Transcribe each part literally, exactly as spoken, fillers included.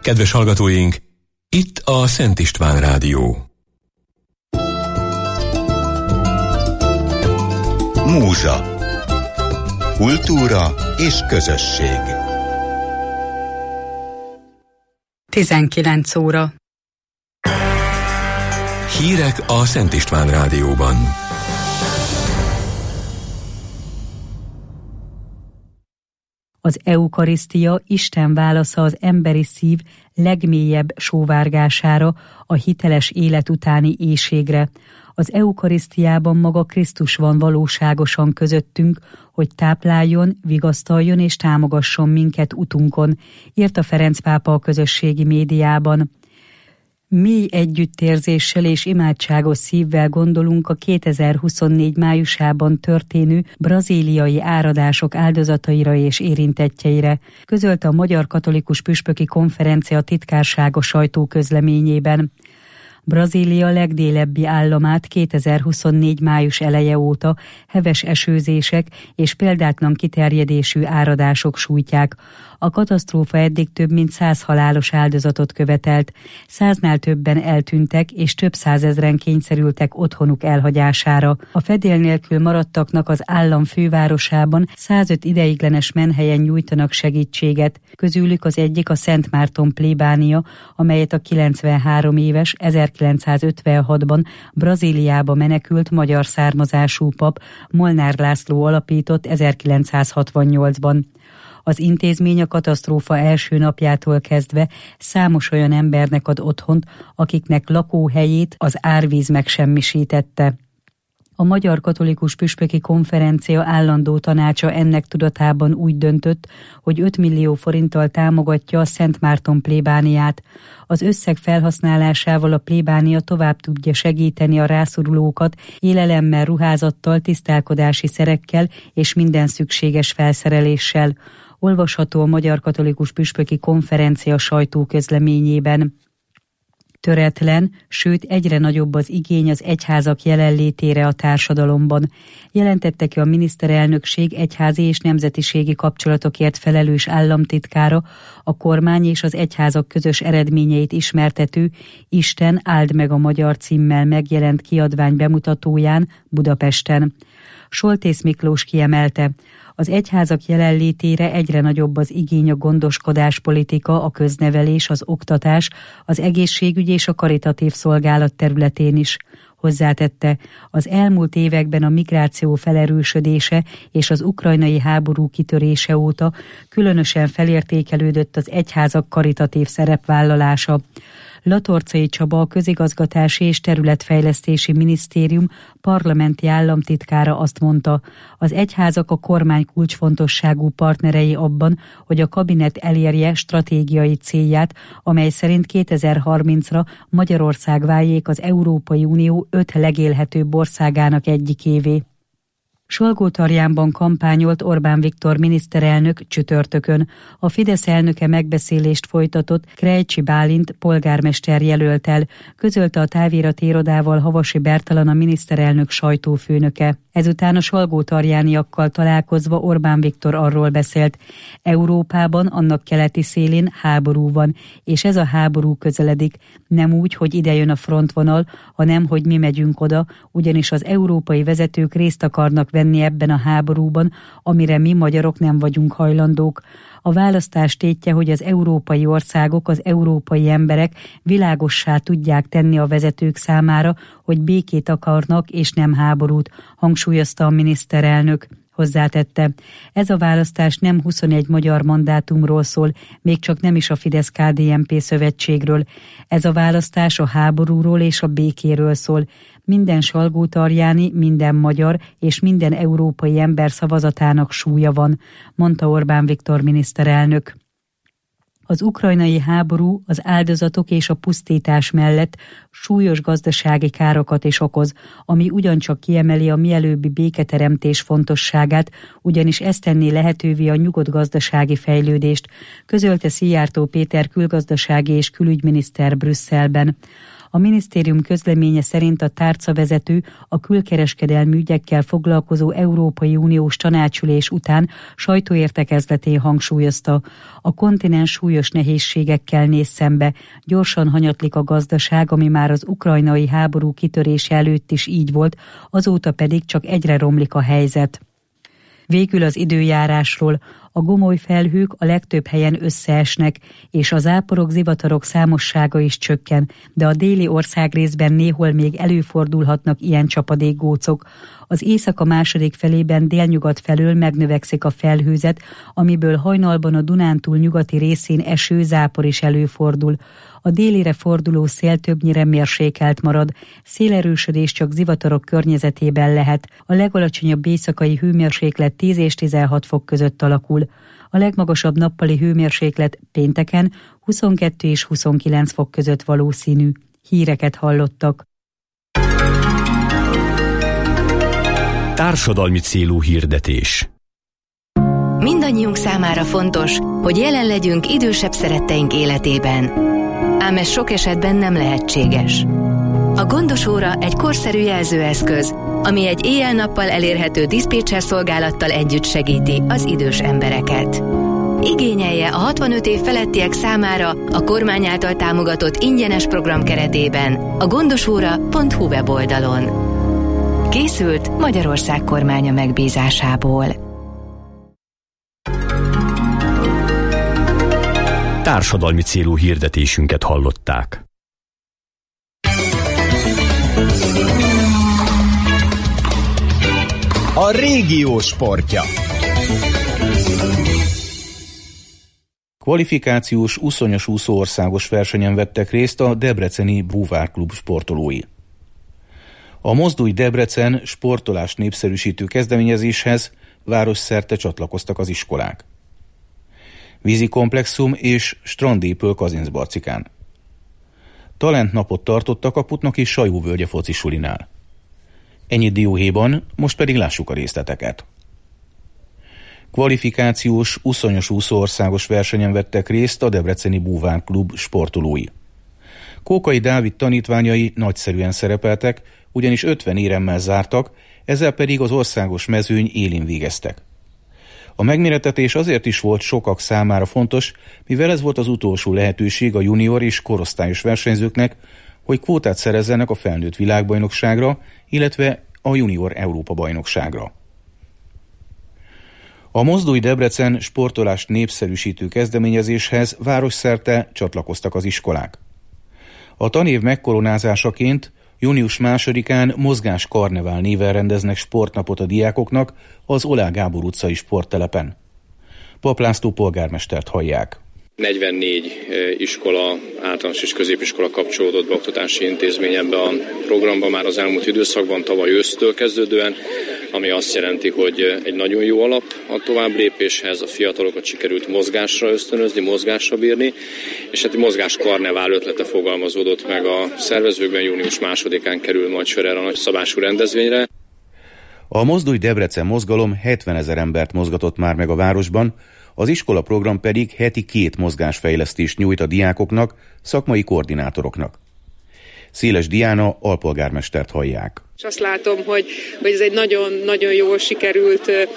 Kedves hallgatóink, itt a Szent István Rádió. Múzsa. Kultúra és közösség. tizenkilenc óra. Hírek a Szent István Rádióban. Az eukarisztia Isten válasza az emberi szív legmélyebb sóvárgására, a hiteles élet utáni éhségre. Az eukarisztiában maga Krisztus van valóságosan közöttünk, hogy tápláljon, vigasztaljon és támogasson minket utunkon, írta Ferenc pápa a közösségi médiában. Mély együttérzéssel és imádságos szívvel gondolunk a kétezer-huszonnégy májusában történő brazíliai áradások áldozataira és érintettjeire, közölte a Magyar Katolikus Püspöki Konferencia titkársága sajtóközleményében. Brazília legdélebbi államát kétezer-huszonnégy május eleje óta heves esőzések és példátlan kiterjedésű áradások sújtják. A katasztrófa eddig több mint száz halálos áldozatot követelt, száznál többen eltűntek és több százezren kényszerültek otthonuk elhagyására. A fedél nélkül maradtaknak az állam fővárosában százöt ideiglenes menhelyen nyújtanak segítséget. Közülük az egyik a Szent Márton plébánia, amelyet a kilencvenhárom éves ezerkilencszázötvenhatban Brazíliába menekült magyar származású pap Molnár László alapított ezerkilencszázhatvannyolcban. Az intézmény a katasztrófa első napjától kezdve számos olyan embernek ad otthont, akiknek lakóhelyét az árvíz megsemmisítette. A Magyar Katolikus Püspöki Konferencia állandó tanácsa ennek tudatában úgy döntött, hogy öt millió forinttal támogatja a Szent Márton plébániát. Az összeg felhasználásával a plébánia tovább tudja segíteni a rászorulókat élelemmel, ruházattal, tisztálkodási szerekkel és minden szükséges felszereléssel. Olvasható a Magyar Katolikus Püspöki Konferencia sajtóközleményében. Töretlen, sőt egyre nagyobb az igény az egyházak jelenlétére a társadalomban, jelentette ki a miniszterelnökség egyházi és nemzetiségi kapcsolatokért felelős államtitkára, a kormány és az egyházak közös eredményeit ismertető Isten áld meg a magyar címmel megjelent kiadvány bemutatóján Budapesten. Soltész Miklós kiemelte, az egyházak jelenlétére egyre nagyobb az igény a gondoskodáspolitika, a köznevelés, az oktatás, az egészségügy és a karitatív szolgálat területén is. Hozzátette, az elmúlt években a migráció felerősödése és az ukrajnai háború kitörése óta különösen felértékelődött az egyházak karitatív szerepvállalása. Latorcai Csaba, a Közigazgatási és Területfejlesztési Minisztérium parlamenti államtitkára azt mondta, az egyházak a kormány kulcsfontosságú partnerei abban, hogy a kabinet elérje stratégiai célját, amely szerint kétezer-harmincra Magyarország váljék az Európai Unió öt legélhetőbb országának egyikévé. Salgótarjánban kampányolt Orbán Viktor miniszterelnök csütörtökön. A Fidesz elnöke megbeszélést folytatott Krejcsi Bálint polgármester jelölttel, közölte a távirati irodával Havasi Bertalan, a miniszterelnök sajtófőnöke. Ezután a salgótarjániakkal találkozva Orbán Viktor arról beszélt, Európában, annak keleti szélén háború van, és ez a háború közeledik. Nem úgy, hogy ide jön a frontvonal, hanem hogy mi megyünk oda, ugyanis az európai vezetők részt akarnak venni ebben a háborúban, amire mi magyarok nem vagyunk hajlandók. A választás tétje, hogy az európai országok, az európai emberek világossá tudják tenni a vezetők számára, hogy békét akarnak és nem háborút, hangsúlyozta a miniszterelnök. Hozzátette, ez a választás nem huszonegy magyar mandátumról szól, még csak nem is a Fidesz-ká dé en pé szövetségről. Ez a választás a háborúról és a békéről szól. Minden salgótarjáni, minden magyar és minden európai ember szavazatának súlya van, mondta Orbán Viktor miniszterelnök. Az ukrajnai háború az áldozatok és a pusztítás mellett súlyos gazdasági károkat is okoz, ami ugyancsak kiemeli a mielőbbi béketeremtés fontosságát, ugyanis ez tenné lehetővé a nyugodt gazdasági fejlődést, közölte Szijjártó Péter külgazdasági és külügyminiszter Brüsszelben. A minisztérium közleménye szerint a tárcavezető a külkereskedelmi ügyekkel foglalkozó Európai Uniós tanácsülés után sajtóértekezletén hangsúlyozta, a kontinens súlyos nehézségekkel néz szembe, gyorsan hanyatlik a gazdaság, ami már az ukrajnai háború kitörése előtt is így volt, azóta pedig csak egyre romlik a helyzet. Végül az időjárásról. A gomoly felhők a legtöbb helyen összeesnek, és a záporok, zivatarok számossága is csökken, de a déli országrészben néhol még előfordulhatnak ilyen csapadékgócok. Az éjszaka második felében délnyugat felől megnövekszik a felhőzet, amiből hajnalban a Dunántúl nyugati részén eső, zápor is előfordul. A délire forduló szél többnyire mérsékelt marad, szélerősödés csak zivatarok környezetében lehet. A legalacsonyabb éjszakai hőmérséklet tíz és tizenhat fok között alakul. A legmagasabb nappali hőmérséklet pénteken huszonkettő és huszonkilenc fok között valószínű. Híreket hallottak. Társadalmi célú hirdetés. Mindannyiunk számára fontos, hogy jelen legyünk idősebb szeretteink életében. Ám ez sok esetben nem lehetséges. A Gondos óra egy korszerű jelzőeszköz, ami egy éjjel-nappal elérhető diszpécser szolgálattal együtt segíti az idős embereket. Igényelje a hatvanöt év felettiek számára a kormány által támogatott ingyenes program keretében a gondosóra pont hu weboldalon. Készült Magyarország kormánya megbízásából. Társadalmi célú hirdetésünket hallották. A régió sportja. Kvalifikációs úszonyos úszó országos versenyen vettek részt a debreceni búvárklub sportolói. A Mozdulj Debrecen sportolást népszerűsítő kezdeményezéshez városszerte csatlakoztak az iskolák. Vízikomplexum és strandépöl Kazincbarcikán. Talentnapot tartottak a Putnoki Sajóvölgye focisulinál. Ennyit dióhéjban, most pedig lássuk a részleteket. Kvalifikációs úszonyos úszó országos versenyen vettek részt a debreceni búvárklub sportolói. Kókai Dávid tanítványai nagyszerűen szerepeltek, ugyanis ötven éremmel zártak, ezzel pedig az országos mezőny élén végeztek. A megmérettetés azért is volt sokak számára fontos, mivel ez volt az utolsó lehetőség a junior és korosztályos versenyzőknek, hogy kvótát szerezzenek a felnőtt világbajnokságra, illetve a junior Európa-bajnokságra. A Mozdulj Debrecen sportolást népszerűsítő kezdeményezéshez városszerte csatlakoztak az iskolák. A tanév megkoronázásaként június másodikán Mozgás Karnevál néven rendeznek sportnapot a diákoknak az Oláh Gábor utcai sporttelepen. Pap László polgármestert hallják. negyvennégy iskola, általános és középiskola kapcsolódott be oktatási intézmény ebbe a programba már az elmúlt időszakban, tavaly ősztől kezdődően, ami azt jelenti, hogy egy nagyon jó alap a továbblépéshez, a fiatalokat sikerült mozgásra ösztönözni, mozgásra bírni, és hát egy mozgás karnevál ötlete fogalmazódott meg a szervezőkben, június másodikán kerül majd sor erre a nagyszabású rendezvényre. A Mozdulj Debrecen mozgalom hetvenezer embert mozgatott már meg a városban, az iskola program pedig heti két mozgásfejlesztést nyújt a diákoknak, szakmai koordinátoroknak. Széles Diana alpolgármestert hallják. És azt látom, hogy, hogy ez egy nagyon-nagyon jól sikerült e,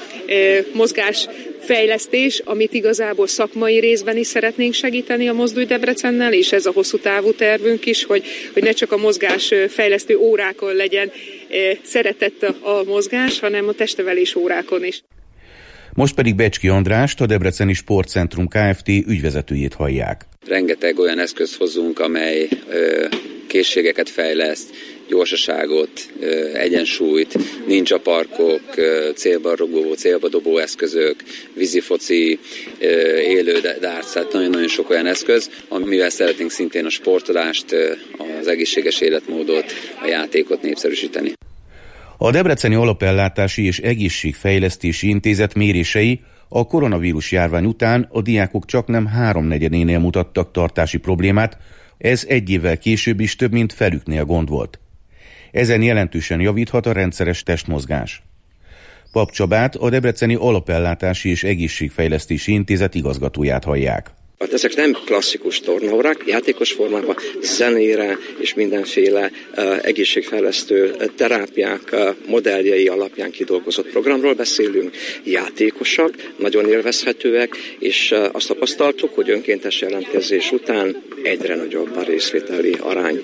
mozgásfejlesztés, amit igazából szakmai részben is szeretnénk segíteni a Mozdulj Debrecennel, és ez a hosszú távú tervünk is, hogy, hogy ne csak a mozgásfejlesztő órákon legyen e, szeretett a, a mozgás, hanem a testnevelés órákon is. Most pedig Becski Andrást, a Debreceni Sportcentrum Kft. Ügyvezetőjét hallják. Rengeteg olyan eszközt hozzunk, amely ö, készségeket fejleszt, gyorsaságot, ö, egyensúlyt, nincs a parkok, ö, célba rugó, célba dobó eszközök, vízifoci, ö, élő darts, tehát nagyon-nagyon sok olyan eszköz, amivel szeretnénk szintén a sportolást, ö, az egészséges életmódot, a játékot népszerűsíteni. A Debreceni Alapellátási és Egészségfejlesztési Intézet mérései a koronavírus járvány után a diákok csaknem háromnegyedénél mutattak tartási problémát, ez egy évvel később is több mint felüknél gond volt. Ezen jelentősen javíthat a rendszeres testmozgás. Pap Csabát, a Debreceni Alapellátási és Egészségfejlesztési Intézet igazgatóját hallják. Ezek nem klasszikus tornaórák, játékos formában, zenére és mindenféle uh, egészségfejlesztő uh, terápiák uh, modelljei alapján kidolgozott programról beszélünk. Játékosak, nagyon élvezhetőek, és uh, azt tapasztaltuk, hogy önkéntes jelentkezés után egyre nagyobb a részvételi arány.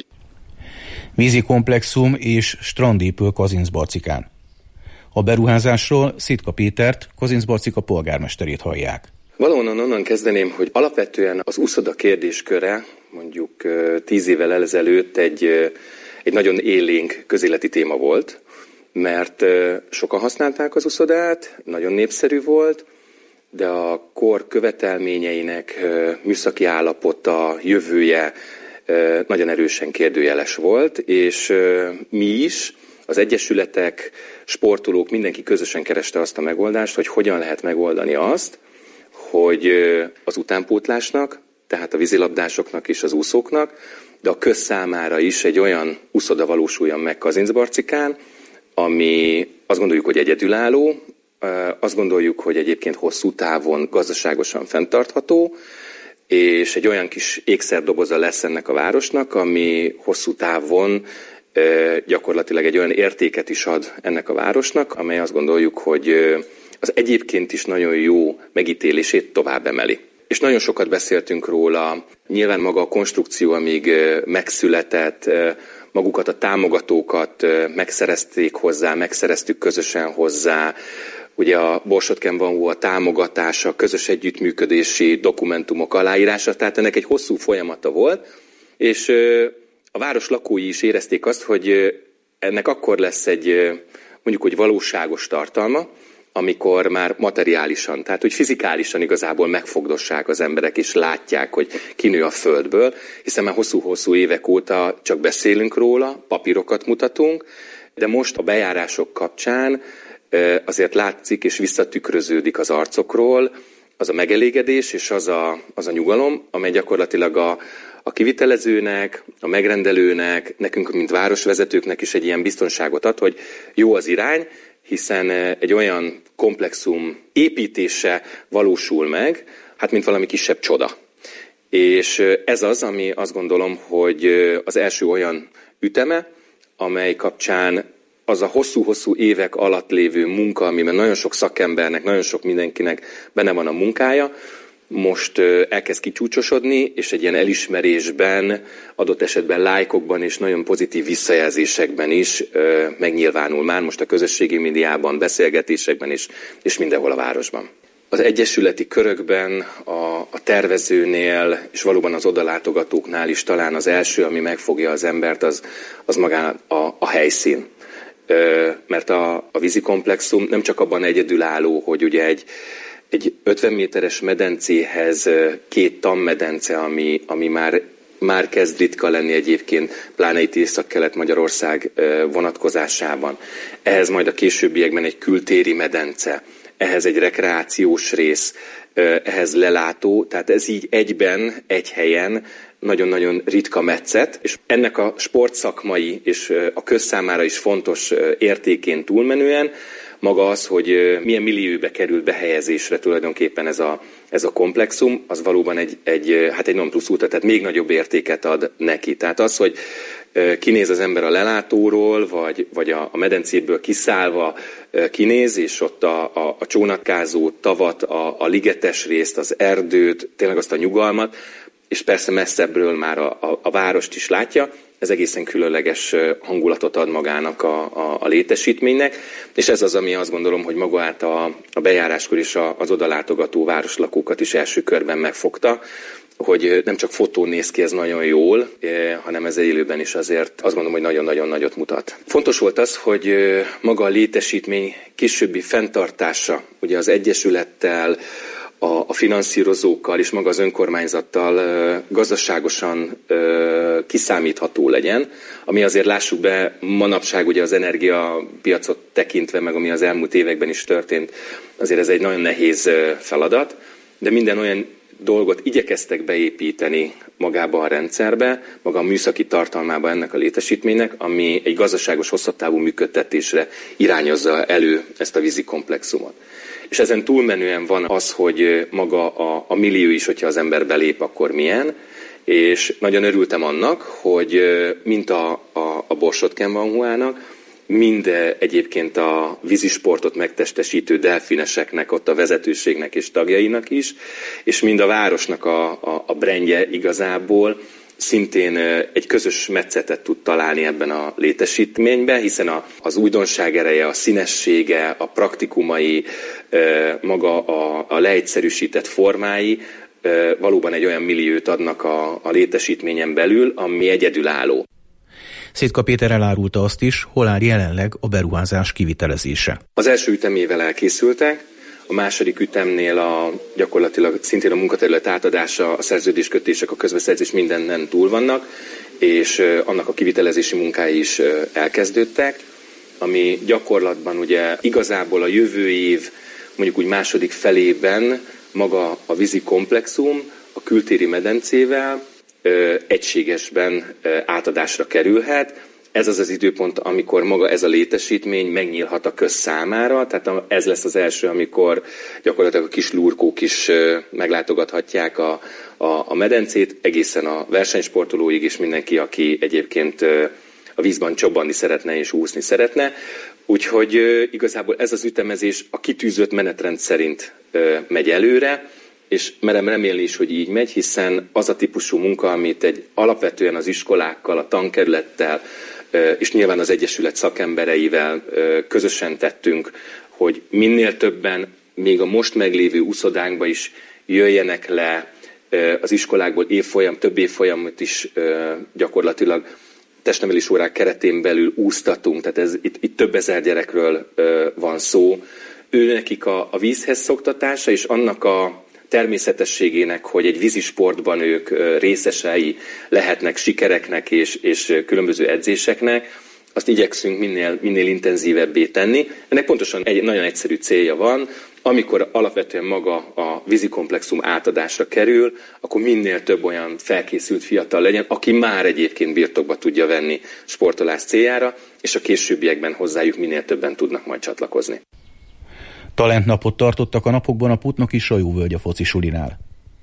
Vízi komplexum és strandépül Kazincbarcikán. A beruházásról Szitka Pétert, Kazincbarcika polgármesterét hallják. Valahonnan onnan kezdeném, hogy alapvetően az úszoda kérdésköre mondjuk tíz évvel ezelőtt egy, egy nagyon élénk közéleti téma volt, mert sokan használták az úszodát, nagyon népszerű volt, de a kor követelményeinek műszaki állapota, jövője nagyon erősen kérdőjeles volt, és mi is, az egyesületek, sportolók, mindenki közösen kereste azt a megoldást, hogy hogyan lehet megoldani azt, hogy az utánpótlásnak, tehát a vízilabdásoknak és az úszóknak, de a közszámára is egy olyan úszoda valósuljon meg Kazincbarcikán, ami azt gondoljuk, hogy egyedülálló, azt gondoljuk, hogy egyébként hosszú távon gazdaságosan fenntartható, és egy olyan kis ékszerdoboza lesz ennek a városnak, ami hosszú távon gyakorlatilag egy olyan értéket is ad ennek a városnak, amely azt gondoljuk, hogy az egyébként is nagyon jó megítélését tovább emeli. És nagyon sokat beszéltünk róla, nyilván maga a konstrukció, amíg megszületett, magukat a támogatókat megszerezték hozzá, megszereztük közösen hozzá, ugye a Borsod-Ken Van Ho a támogatása, közös együttműködési dokumentumok aláírása, tehát ennek egy hosszú folyamata volt, és a város lakói is érezték azt, hogy ennek akkor lesz egy mondjuk, hogy valóságos tartalma, amikor már materiálisan, tehát hogy fizikálisan igazából megfogdossák az emberek, és látják, hogy kinő a földből, hiszen már hosszú-hosszú évek óta csak beszélünk róla, papírokat mutatunk, de most a bejárások kapcsán azért látszik és visszatükröződik az arcokról az a megelégedés és az a, az a nyugalom, amely gyakorlatilag a, a kivitelezőnek, a megrendelőnek, nekünk, mint városvezetőknek is egy ilyen biztonságot ad, hogy jó az irány, hiszen egy olyan komplexum építése valósul meg, hát mint valami kisebb csoda. És ez az, ami azt gondolom, hogy az első olyan üteme, amely kapcsán az a hosszú-hosszú évek alatt lévő munka, amiben nagyon sok szakembernek, nagyon sok mindenkinek benne van a munkája, most elkezd kicsúcsosodni, és egy ilyen elismerésben, adott esetben lájkokban és nagyon pozitív visszajelzésekben is megnyilvánul már most a közösségi médiában, beszélgetésekben is, és mindenhol a városban. Az egyesületi körökben, a, a tervezőnél, és valóban az odalátogatóknál is talán az első, ami megfogja az embert, az, az magán a, a helyszín. Mert a, a vízikomplexum nem csak abban egyedülálló, hogy ugye egy Egy ötven méteres medencéhez két tanmedence, ami, ami már, már kezd ritka lenni egyébként, pláne itt Észak-Kelet-Magyarország vonatkozásában. Ehhez majd a későbbiekben egy kültéri medence, ehhez egy rekreációs rész, ehhez lelátó, tehát ez így egyben, egy helyen nagyon-nagyon ritka metszet, és ennek a sportszakmai és a közszámára is fontos értékén túlmenően maga az, hogy milyen millióbe került behelyezésre tulajdonképpen ez a, ez a komplexum, az valóban egy, egy, hát egy non plus ultra, tehát még nagyobb értéket ad neki. Tehát az, hogy kinéz az ember a lelátóról, vagy, vagy a, a medencéből kiszállva kinéz, és ott a, a, a csónakkázó tavat, a, a ligetes részt, az erdőt, tényleg azt a nyugalmat, és persze messzebbről már a, a, a várost is látja, ez egészen különleges hangulatot ad magának a, a, a létesítménynek, és ez az, ami azt gondolom, hogy magát a, a bejáráskor is a, az odalátogató városlakókat is első körben megfogta, hogy nem csak fotón néz ki ez nagyon jól, hanem ez élőben is azért azt gondolom, hogy nagyon-nagyon nagyot mutat. Fontos volt az, hogy maga a létesítmény későbbi fenntartása, ugye az egyesülettel, a, a finanszírozókkal és maga az önkormányzattal e, gazdaságosan e, kiszámítható legyen, ami azért lássuk be manapság ugye az energiapiacot tekintve, meg ami az elmúlt években is történt, azért ez egy nagyon nehéz feladat, de minden olyan dolgot igyekeztek beépíteni magába a rendszerbe, maga a műszaki tartalmába ennek a létesítménynek, ami egy gazdaságos hosszabb távú működtetésre irányozza elő ezt a vízi komplexumot. És ezen túlmenően van az, hogy maga a, a millió is, hogyha az ember belép, akkor milyen. És nagyon örültem annak, hogy mint a, a, a Borsod Kenvanhuának, mind egyébként a vízisportot megtestesítő delfineseknek, ott a vezetőségnek és tagjainak is, és mind a városnak a, a, a brandje igazából szintén egy közös metszetet tud találni ebben a létesítményben, hiszen a, az újdonság ereje, a színessége, a praktikumai, maga a, a leegyszerűsített formái valóban egy olyan milliót adnak a, a létesítményen belül, ami egyedülálló. Szétka Péter elárulta azt is, hol áll jelenleg a beruházás kivitelezése. Az első ütemével elkészültek, a második ütemnél a, gyakorlatilag szintén a munkaterület átadása, a szerződéskötések, a közbeszerzés mindenen túl vannak, és annak a kivitelezési munkái is elkezdődtek, ami gyakorlatban ugye igazából a jövő év mondjuk úgy második felében maga a vízi komplexum a kültéri medencével ö, egységesben ö, átadásra kerülhet. Ez az az időpont, amikor maga ez a létesítmény megnyílhat a köz számára, tehát ez lesz az első, amikor gyakorlatilag a kis lurkók is ö, meglátogathatják a, a, a medencét, egészen a versenysportolóig is mindenki, aki egyébként ö, a vízben csobbanni szeretne és úszni szeretne. Úgyhogy ö, igazából ez az ütemezés a kitűzött menetrend szerint ö, megy előre, és merem remélni is, hogy így megy, hiszen az a típusú munka, amit egy alapvetően az iskolákkal, a tankerülettel ö, és nyilván az Egyesület szakembereivel ö, közösen tettünk, hogy minél többen még a most meglévő úszodánkba is jöjjenek le ö, az iskolákból évfolyam, több évfolyamot is ö, gyakorlatilag testnevelés órák keretén belül úsztatunk, tehát ez, itt, itt több ezer gyerekről ö, van szó. Ő nekik a, a vízhez szoktatása és annak a természetességének, hogy egy vízisportban ők ö, részesei lehetnek sikereknek és, és különböző edzéseknek, azt igyekszünk minél, minél intenzívebbé tenni. Ennek pontosan egy nagyon egyszerű célja van, amikor alapvetően maga a vízikomplexum átadásra kerül, akkor minél több olyan felkészült fiatal legyen, aki már egyébként birtokba tudja venni sportolás céljára, és a későbbiekben hozzájuk minél többen tudnak majd csatlakozni. Talentnapot tartottak a napokban a Putnoki Sajóvölgy a foci sulinál.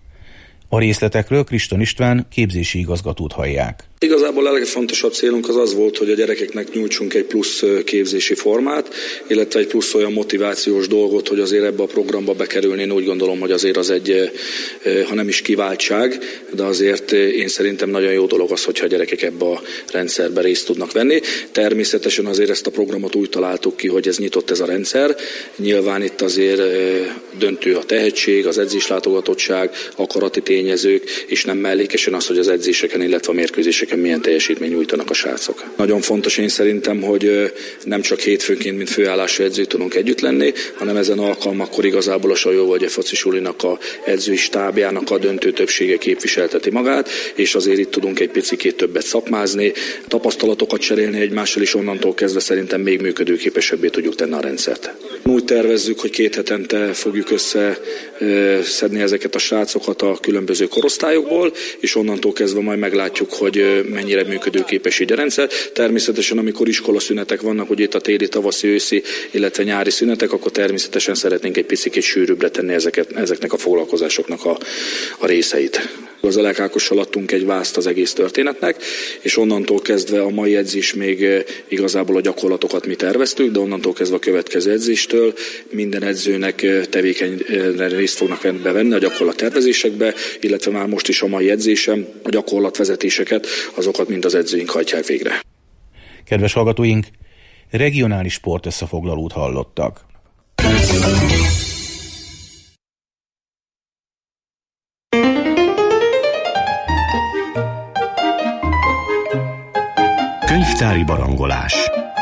A részletekről Kriston István képzési igazgatót hallják. Igazából a legfontosabb célunk az az volt, hogy a gyerekeknek nyújtsunk egy plusz képzési formát, illetve egy plusz olyan motivációs dolgot, hogy azért ebbe a programba bekerülni. Én úgy gondolom, hogy azért az egy, ha nem is kiváltság, de azért én szerintem nagyon jó dolog az, hogyha a gyerekek ebbe a rendszerbe részt tudnak venni. Természetesen azért ezt a programot úgy találtuk ki, hogy ez nyitott ez a rendszer. Nyilván itt azért döntő a tehetség, az edzéslátogatottság, akarati tényezők, és nem mellékesen az, hogy az edzéseken, illetve a mérkőzéseken milyen teljesítmény nyújtanak a srácok. Nagyon fontos én szerintem, hogy nem csak hétfőnként, mint főállású edző tudunk együtt lenni, hanem ezen alkalmakkor igazából a Sajóvölgyi foci sulinak a edzői stábjának a döntő többsége képviselteti magát, és azért itt tudunk egy picikét többet szakmázni, tapasztalatokat cserélni egymással, és onnantól kezdve szerintem még működőképesebbé tudjuk tenni a rendszert. Úgy tervezzük, hogy két hetente fogjuk összeszedni ezeket a srácokat a különböző korosztályokból, és onnantól kezdve majd meglátjuk, hogy mennyire működőképes így a rendszer. Természetesen, amikor iskolaszünetek vannak, hogy itt a téli, tavaszi, őszi, illetve nyári szünetek, akkor természetesen szeretnénk egy picit sűrűbbre tenni ezeket, ezeknek a foglalkozásoknak a, a részeit. Az Elek Ákossal adtunk egy vázt az egész történetnek, és onnantól kezdve a mai edzés még igazából a gyakorlatokat mi terveztük, de onnantól kezdve a következő edzéstől minden edzőnek tevékenyre részt fognak bevenni a gyakorlat tervezésekbe, illetve már most is a mai edzésem a gyakorlatvezetéseket, azokat mind az edzőink hajtják végre. Kedves hallgatóink, regionális sportösszefoglalót hallottak. Könyvtári barangolás.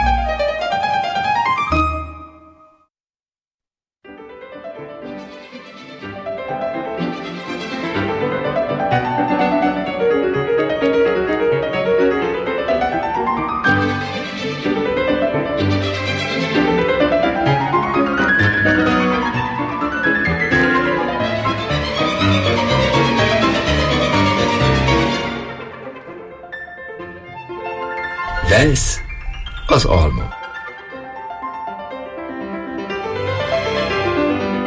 Velsz az alma.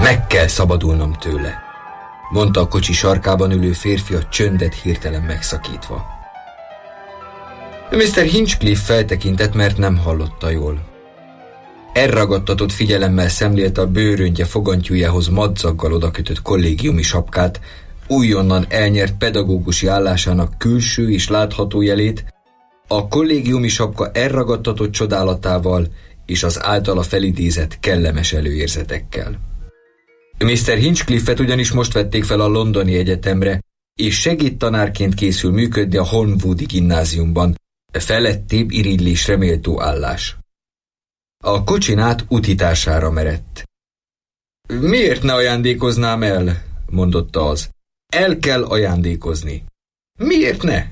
Meg kell szabadulnom tőle, mondta a kocsi sarkában ülő férfi a csöndet hirtelen megszakítva. miszter Hinchcliffe feltekintett, mert nem hallotta jól. Elragadtatott figyelemmel szemlélte a bőröntje fogantyújához madzaggal odakötött kollégiumi sapkát, újonnan elnyert pedagógusi állásának külső és látható jelét, a kollégiumi sapka elragadtatott csodálatával és az általa felidézett kellemes előérzetekkel. miszter Hinchcliffet ugyanis most vették fel a londoni egyetemre, és segédtanárként készül működni a Holmwoodi gimnáziumban, felettébb irigylésre méltó állás. A kocsin át utitársára merett. Miért ne ajándékoznám el? Mondotta az. El kell ajándékozni. Miért ne?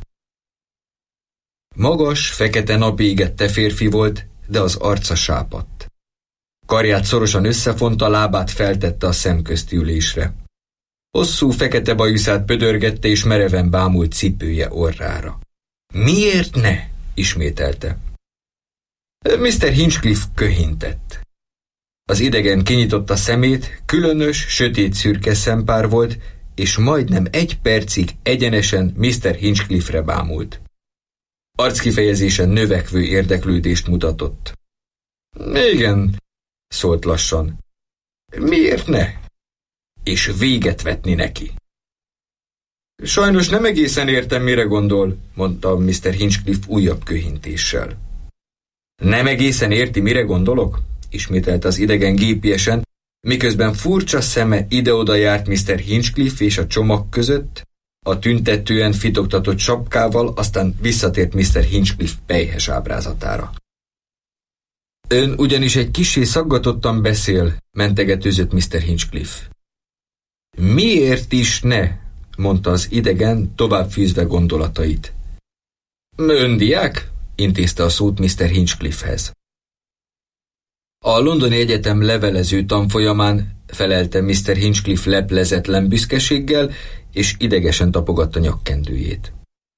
Magas, fekete napégette férfi volt, de az arca sápadt. Karját szorosan összefonta, lábát feltette a szemközti ülésre. Hosszú fekete bajuszát pödörgette és mereven bámult cipője orrára. Miért ne? Ismételte. miszter Hinchcliffe köhintett. Az idegen kinyitotta szemét, különös, sötét szürke szempár volt, és majdnem egy percig egyenesen miszter Hinchcliffe-re bámult. Arckifejezésen növekvő érdeklődést mutatott. Igen, szólt lassan. Miért ne? És véget vetni neki. Sajnos nem egészen értem, mire gondol, mondta miszter Hinchcliffe újabb köhintéssel. Nem egészen érti, mire gondolok? Ismételte az idegen gépiesen, miközben furcsa szeme ide-oda járt miszter Hinchcliffe és a csomag között, a tüntetően fitoktatott sapkával, aztán visszatért miszter Hinchcliffe pelyhes ábrázatára. Ön ugyanis egy kissé szaggatottan beszél, mentegetőzött miszter Hinchcliffe. Miért is ne? Mondta az idegen, tovább fűzve gondolatait. Ön diák? Intézte a szót miszter Hinchcliffe-hez. A londoni egyetem levelező tanfolyamán, felelte miszter Hinchcliffe leplezetlen büszkeséggel, és idegesen tapogatta nyakkendőjét.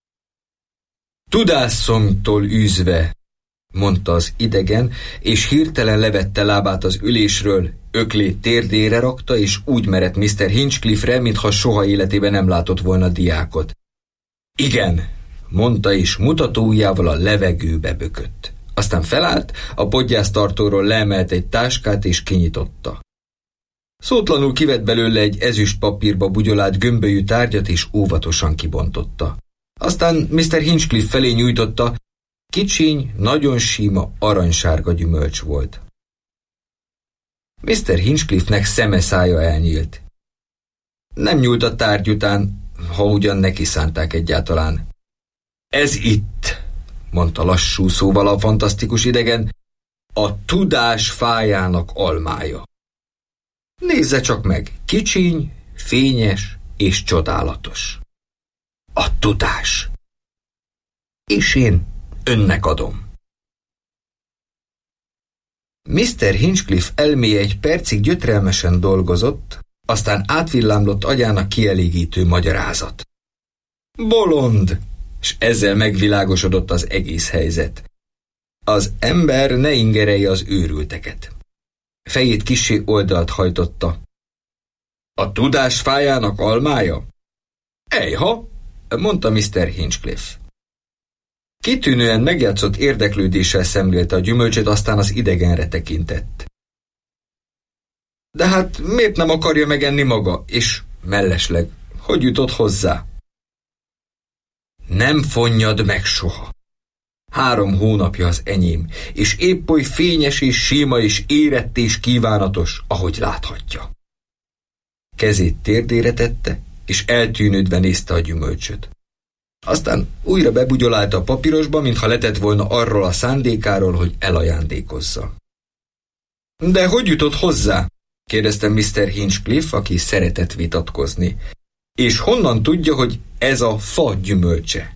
Tudászomtól űzve, mondta az idegen, és hirtelen levette lábát az ülésről, öklét térdére rakta, és úgy merett miszter Hinchcliffe-re, mintha soha életében nem látott volna diákot. Igen, mondta, és mutatóujjával a levegőbe bökött. Aztán felállt, a podgyásztartóról leemelt egy táskát, és kinyitotta. Szótlanul kivett belőle egy ezüst papírba bugyolált gömbölyű tárgyat, és óvatosan kibontotta. Aztán miszter Hinchcliffe felé nyújtotta, kicsiny, nagyon síma, aranysárga gyümölcs volt. miszter Hinchcliffe-nek szeme szája elnyílt. Nem nyúlt a tárgy után, ha ugyan neki szánták egyáltalán. Ez itt, mondta lassú szóval a fantasztikus idegen, a tudás fájának almája. Nézze csak meg, kicsiny, fényes és csodálatos. A tudás. És én önnek adom. miszter Hinchcliffe elméje egy percig gyötrelmesen dolgozott, aztán átvillámlott agyának kielégítő magyarázat. Bolond! És ezzel megvilágosodott az egész helyzet. Az ember ne ingerelje az őrülteket. Fejét kissé oldalt hajtotta. A tudás fájának almája? Ejha, mondta miszter Hinchcliffe. Kitűnően megjátszott érdeklődéssel szemlélte a gyümölcsöt, aztán az idegenre tekintett. De hát miért nem akarja megenni maga, és mellesleg, hogy jutott hozzá? Nem fonnyad meg soha. Három hónapja az enyém, és épp oly fényes és síma és érett és kívánatos, ahogy láthatja. Kezét térdére tette, és eltűnődve nézte a gyümölcsöt. Aztán újra bebugyolálta a papírosba, mintha letett volna arról a szándékáról, hogy elajándékozza. De hogy jutott hozzá? Kérdezte miszter Hinchcliffe, aki szeretett vitatkozni. És honnan tudja, hogy ez a fa gyümölcse?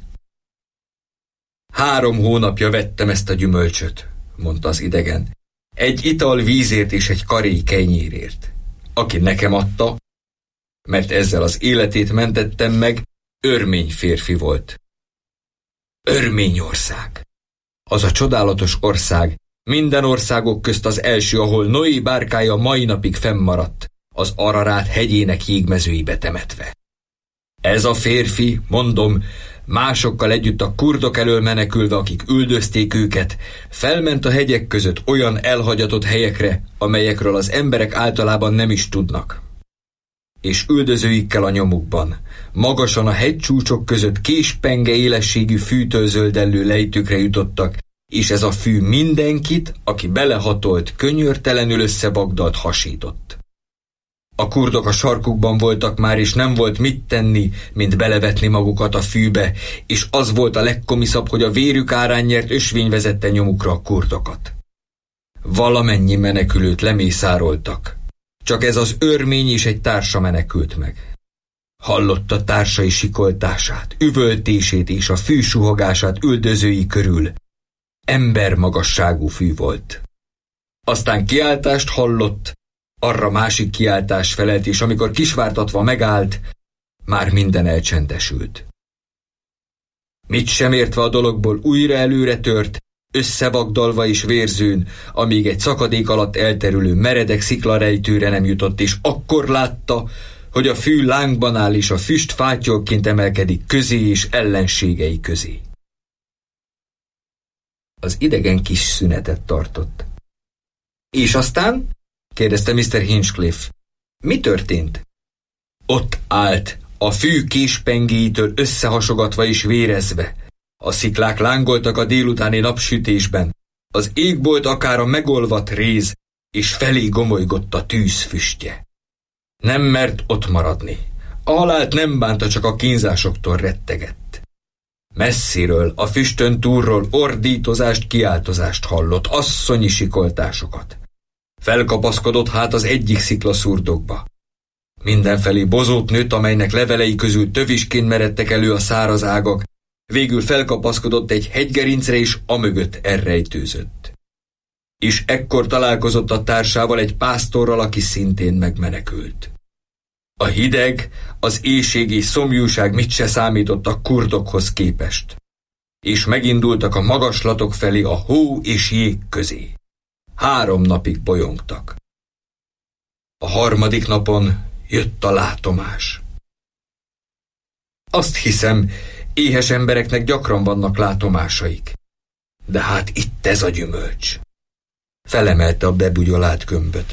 Három hónapja vettem ezt a gyümölcsöt, mondta az idegen. Egy ital vízért és egy karéj kenyérért. Aki nekem adta, mert ezzel az életét mentettem meg, örmény férfi volt. Örményország. Az a csodálatos ország, minden országok közt az első, ahol Noé bárkája mai napig fennmaradt, az Ararát hegyének jégmezőibe temetve. Ez a férfi, mondom, másokkal együtt a kurdok elől menekülve, akik üldözték őket, felment a hegyek között olyan elhagyatott helyekre, amelyekről az emberek általában nem is tudnak. És üldözőikkel a nyomukban, magasan a hegycsúcsok között késpenge élességű fűtől zöldellő lejtőkre jutottak, és ez a fű mindenkit, aki belehatolt, könyörtelenül összebagdalt, hasított. A kurdok a sarkukban voltak már, és nem volt mit tenni, mint belevetni magukat a fűbe, és az volt a legkomiszabb, hogy a vérük árán nyert ösvény vezette nyomukra a kurdokat. Valamennyi menekülőt lemészároltak. Csak ez az örmény és egy társa menekült meg. Hallotta társai sikoltását, üvöltését és a fű suhogását üldözői körül. Embermagasságú fű volt. Aztán kiáltást hallott, arra másik kiáltás felelt, és amikor kisvártatva megállt, már minden elcsendesült. Mit sem értve a dologból újra előre tört, összevagdalva és vérzőn, amíg egy szakadék alatt elterülő meredek sziklarejtőre nem jutott, és akkor látta, hogy a fű lángban áll, és a füst fátyolként emelkedik közé és ellenségei közé. Az idegen kis szünetet tartott. És aztán? Kérdezte miszter Hinchcliffe. Mi történt? Ott állt, a fű késpengéitől összehasogatva és vérezve. A sziklák lángoltak a délutáni napsütésben. Az égbolt akár a megolvadt réz, és felé gomolygott a tűz füstje. Nem mert ott maradni. A halált nem bánta, csak a kínzásoktól rettegett. Messziről, a füstön túlról ordítozást, kiáltozást hallott, asszonyi sikoltásokat. Felkapaszkodott hát az egyik sziklaszurdokba. Mindenfelé bozót nőtt, amelynek levelei közül tövisként meredtek elő a száraz ágak, végül felkapaszkodott egy hegygerincre, és amögött elrejtőzött. És ekkor találkozott a társával, egy pásztorral, aki szintén megmenekült. A hideg, az éhség és szomjúság mit se számított a kurdokhoz képest. És megindultak a magaslatok felé a hó és jég közé. Három napig bolyongtak. A harmadik napon jött a látomás. Azt hiszem, éhes embereknek gyakran vannak látomásaik. De hát itt ez a gyümölcs. Felemelte a bebugyolált gömböt.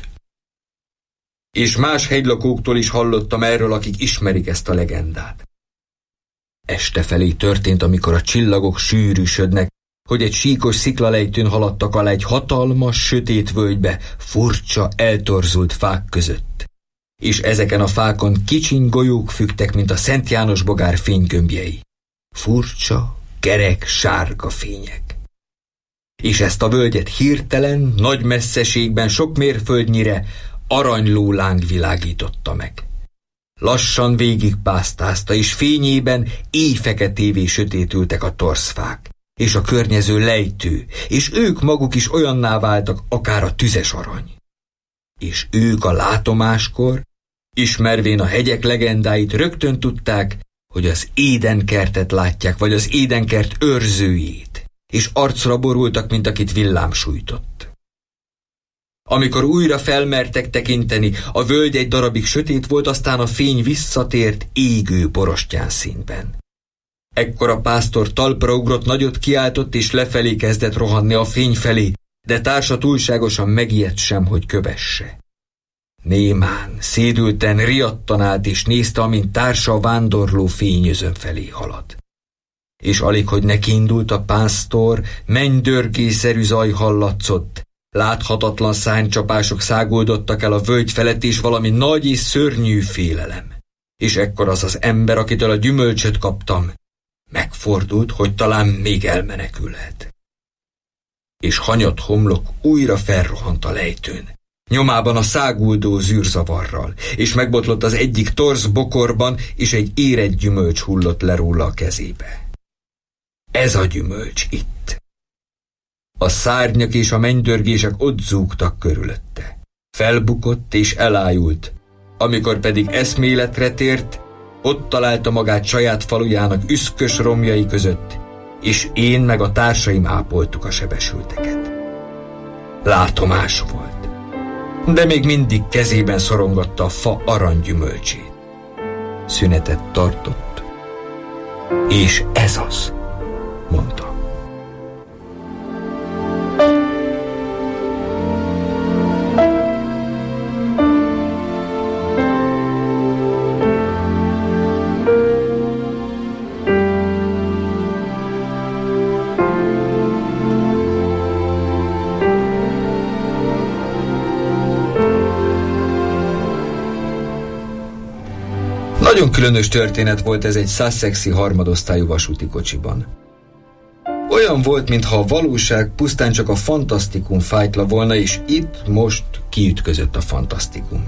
És más hegylakóktól is hallottam erről, akik ismerik ezt a legendát. Este felé történt, amikor a csillagok sűrűsödnek, hogy egy síkos sziklalejtőn haladtak alá egy hatalmas, sötét völgybe, furcsa, eltorzult fák között. És ezeken a fákon kicsiny golyók függtek, mint a Szent János bogár fénygömbjei. Furcsa, kerek, sárga fények. És ezt a völgyet hirtelen, nagy messzeségben, sok mérföldnyire aranyló láng világította meg. Lassan végigpásztázta, és fényében éjfeketévé sötétültek a torszfák, és a környező lejtő, és ők maguk is olyanná váltak, akár a tüzes arany. És ők a látomáskor, ismervén a hegyek legendáit, rögtön tudták, hogy az Édenkertet látják, vagy az Édenkert őrzőjét, és arcra borultak, mint akit villám sújtott. Amikor újra felmertek tekinteni, a völgy egy darabig sötét volt, aztán a fény visszatért égő borostyán színben. Ekkor a pásztor talpra ugrott, nagyot kiáltott, és lefelé kezdett rohanni a fény felé, de társa túlságosan megijedt sem, hogy kövesse. Némán, szédülten, riadtan állt, és nézte, amint társa a vándorló fényözön felé halad. És alig, hogy nekiindult a pásztor, mennydörgészerű zaj hallatszott, láthatatlan szárnycsapások száguldottak el a völgy felett, és valami nagy és szörnyű félelem. És ekkor az az ember, akitől a gyümölcsöt kaptam, megfordult, hogy talán még elmenekülhet. És hanyat homlok újra felrohant a lejtőn, nyomában a száguldó zűrzavarral, és megbotlott az egyik torz bokorban, és egy érett gyümölcs hullott le róla a kezébe. Ez a gyümölcs itt. A szárnyak és a mennydörgések ott zúgtak körülötte. Felbukott és elájult, amikor pedig eszméletre tért, ott találta magát saját falujának üszkös romjai között, és én meg a társaim ápoltuk a sebesülteket. Látomás volt. de még mindig kezében szorongatta a fa aranygyümölcsét. Szünetet tartott, és ez az, mondta. Nagyon különös történet volt ez egy sussexi harmadosztályú vasúti kocsiban. Olyan volt, mintha a valóság pusztán csak a fantasztikum fájtla volna, és itt most kiütközött a fantasztikum.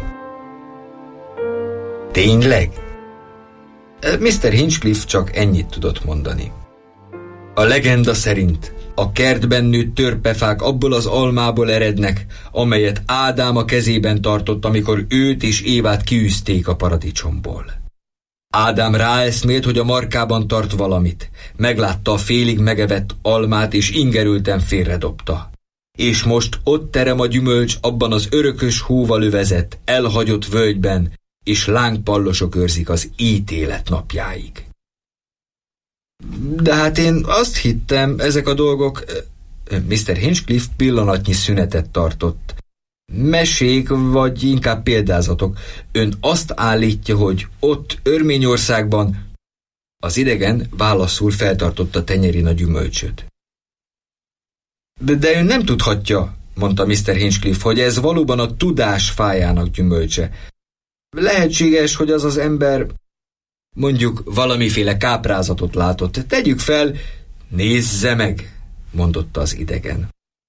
Tényleg? miszter Hinchcliffe csak ennyit tudott mondani. A legenda szerint a kertben nőtt törpefák abból az almából erednek, amelyet Ádám a kezében tartott, amikor őt és Évát kiűzték a paradicsomból. Ádám ráeszmélt, hogy a markában tart valamit. Meglátta a félig megevett almát, és ingerülten félredobta. És most ott terem a gyümölcs abban az örökös hóval övezett, elhagyott völgyben, és lángpallosok őrzik az ítélet napjáig. De hát én azt hittem, ezek a dolgok... miszter Hinchcliffe pillanatnyi szünetet tartott. Mesék, vagy inkább példázatok. Ön azt állítja, hogy ott Örményországban... Az idegen válaszul feltartotta tenyerén a gyümölcsöt. De ön nem tudhatja, mondta miszter Hinchcliffe, hogy ez valóban a tudás fájának gyümölcse. Lehetséges, hogy az az ember mondjuk valamiféle káprázatot látott. Tegyük fel, nézze meg, mondotta az idegen.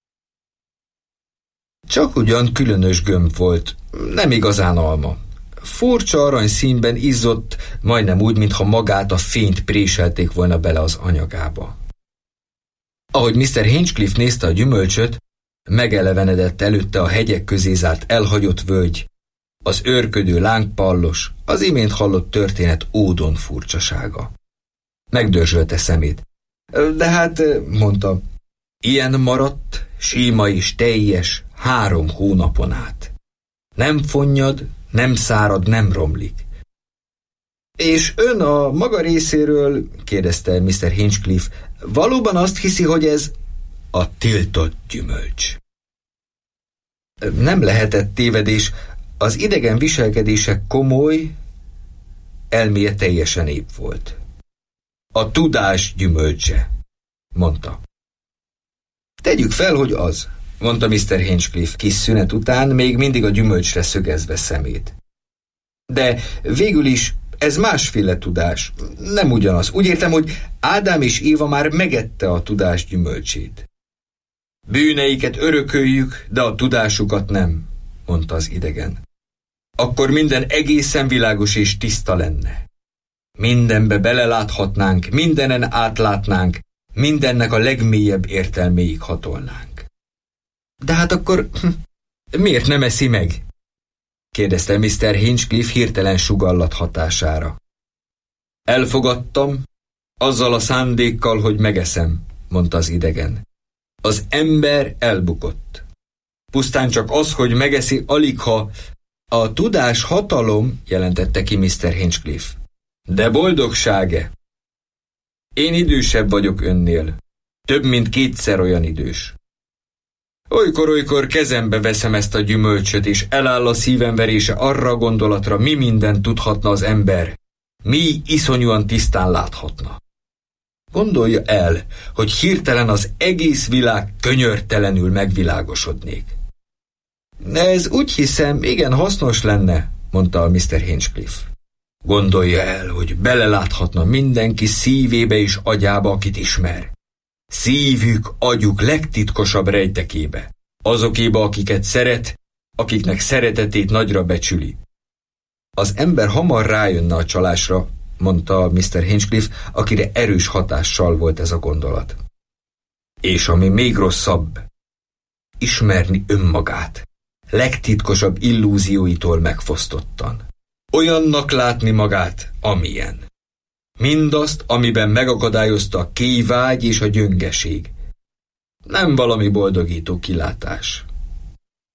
Csak ugyan különös gömb volt, nem igazán alma. Furcsa arany színben izzott, majdnem úgy, mintha magát a fényt préselték volna bele az anyagába. Ahogy miszter Hinchcliffe nézte a gyümölcsöt, megelevenedett előtte a hegyek közé zárt elhagyott völgy, az őrködő lángpallos, az imént hallott történet ódon furcsasága. Megdörzsölte szemét. De hát, mondta, ilyen maradt, síma és teljes, három hónapon át. Nem fonnyad, nem szárad, nem romlik. És ön a maga részéről, kérdezte miszter Hinchcliffe, valóban azt hiszi, hogy ez a tiltott gyümölcs? Nem lehetett tévedés, az idegen viselkedése komoly, elméje teljesen épp volt. A tudás gyümölcse, mondta. Tegyük fel, hogy az, mondta miszter Hinchcliffe kis szünet után, még mindig a gyümölcsre szögezve szemét. De végül is ez másféle tudás, nem ugyanaz. Úgy értem, hogy Ádám és Éva már megette a tudás gyümölcsét. Bűneiket örököljük, de a tudásukat nem, mondta az idegen. Akkor minden egészen világos és tiszta lenne. Mindenbe beleláthatnánk, mindenen átlátnánk, mindennek a legmélyebb értelméig hatolnánk. De hát akkor miért nem eszi meg? kérdezte miszter Hinchcliffe hirtelen sugallat hatására. Elfogadtam, azzal a szándékkal, hogy megeszem, mondta az idegen. Az ember elbukott. Pusztán csak az, hogy megeszi, aligha a tudás hatalom, jelentette ki miszter Hinchcliffe. De boldogság-e? Én idősebb vagyok önnél, több mint kétszer olyan idős. Olykor-olykor kezembe veszem ezt a gyümölcsöt, és eláll a szívem verése arra a gondolatra, mi mindent tudhatna az ember, mi iszonyúan tisztán láthatna. Gondolja el, hogy hirtelen az egész világ könyörtelenül megvilágosodnék. Ez úgy hiszem, igen hasznos lenne, mondta miszter Hinchcliffe. Gondolja el, hogy beleláthatna mindenki szívébe és agyába, akit ismer. Szívük, agyuk legtitkosabb rejtekébe. Azokéba, akiket szeret, akiknek szeretetét nagyra becsüli. Az ember hamar rájönne a csalásra, mondta miszter Hinchcliffe, akire erős hatással volt ez a gondolat. És ami még rosszabb, ismerni önmagát, legtitkosabb illúzióitól megfosztottan. Olyannak látni magát, amilyen. Mindazt, amiben megakadályozta a kévágy és a gyöngeség. Nem valami boldogító kilátás.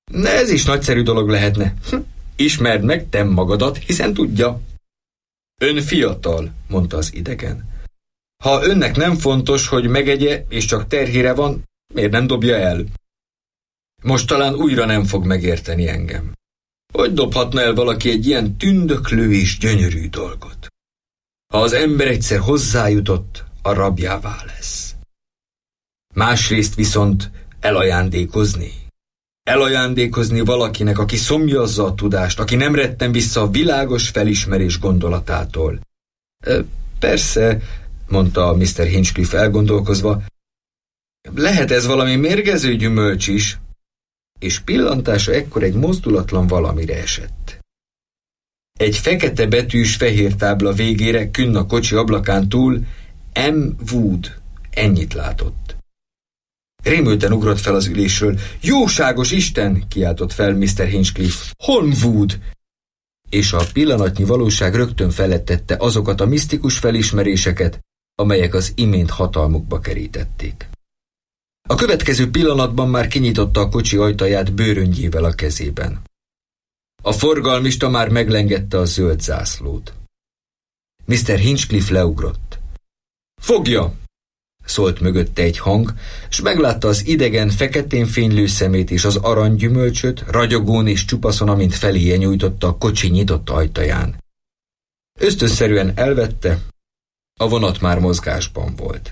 Ne, ez is nagyszerű dolog lehetne. Hm, ismerd meg te magadat, hiszen tudja. Ön fiatal, mondta az idegen. Ha önnek nem fontos, hogy megegye, és csak terhére van, miért nem dobja el? Most talán újra nem fog megérteni engem. Hogy dobhatna el valaki egy ilyen tündöklő és gyönyörű dolgot? Ha az ember egyszer hozzájutott, a rabjává lesz. Másrészt viszont elajándékozni. Elajándékozni valakinek, aki szomjazza a tudást, aki nem retten vissza a világos felismerés gondolatától. E, persze, mondta miszter Hinchcliffe elgondolkozva, lehet ez valami mérgező gyümölcs is, és pillantása ekkor egy mozdulatlan valamire esett. Egy fekete betűs fehér tábla végére, künn a kocsi ablakán túl, M. Wood, ennyit látott. Rémülten ugrott fel az ülésről. Jóságos Isten! Kiáltott fel miszter Hinchcliffe. Holmwood! És a pillanatnyi valóság rögtön felettette azokat a misztikus felismeréseket, amelyek az imént hatalmukba kerítették. A következő pillanatban már kinyitotta a kocsi ajtaját bőröngyével a kezében. A forgalmista már meglengette a zöld zászlót. miszter Hinchcliffe leugrott. Fogja! Szólt mögötte egy hang, s meglátta az idegen feketén fénylő szemét és az aranygyümölcsöt, ragyogón és csupaszon, amint feléje nyújtotta a kocsi nyitott ajtaján. Ösztönszerűen elvette, a vonat már mozgásban volt.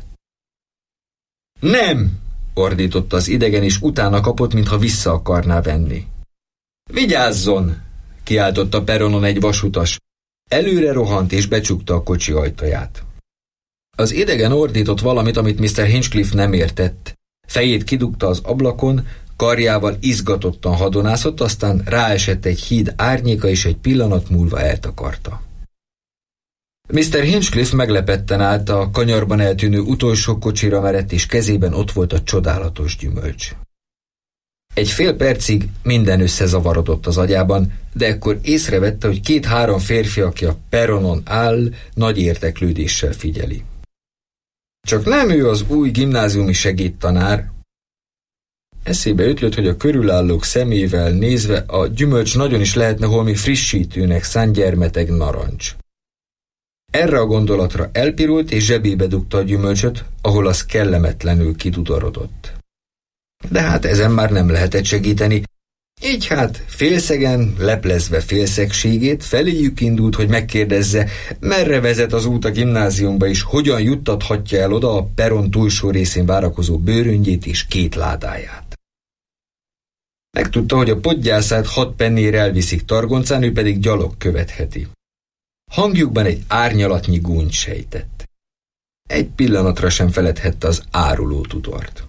Nem! Ordította az idegen, és utána kapott, mintha vissza akarná venni. Vigyázzon! Kiáltott a peronon egy vasutas. Előre rohant és becsukta a kocsi ajtaját. Az idegen ordított valamit, amit miszter Hinchcliffe nem értett. Fejét kidugta az ablakon, karjával izgatottan hadonászott, aztán ráesett egy híd árnyéka, és egy pillanat múlva eltakarta. miszter Hinchcliffe meglepetten állt, a kanyarban eltűnő utolsó kocsira merett, és kezében ott volt a csodálatos gyümölcs. Egy fél percig minden összezavarodott az agyában, de ekkor észrevette, hogy két-három férfi, aki a peronon áll, nagy érdeklődéssel figyeli. Csak nem ő az új gimnáziumi segédtanár. Eszébe ötlött, hogy a körülállók szemével nézve a gyümölcs nagyon is lehetne holmi frissítőnek szánt gyermeteg narancs. Erre a gondolatra elpirult, és zsebébe dugta a gyümölcsöt, ahol az kellemetlenül kidudarodott. De hát ezen már nem lehetett segíteni, így hát félszegen, leplezve félszegségét, feléjük indult, hogy megkérdezze, merre vezet az út a gimnáziumba, és hogyan juttathatja el oda a peron túlsó részén várakozó bőröngyét és két ládáját. Megtudta, hogy a podgyászát hat pennére elviszik targoncán, ő pedig gyalog követheti. Hangjukban egy árnyalatnyi gúnyt sejtett. Egy pillanatra sem feledhette az áruló tudort.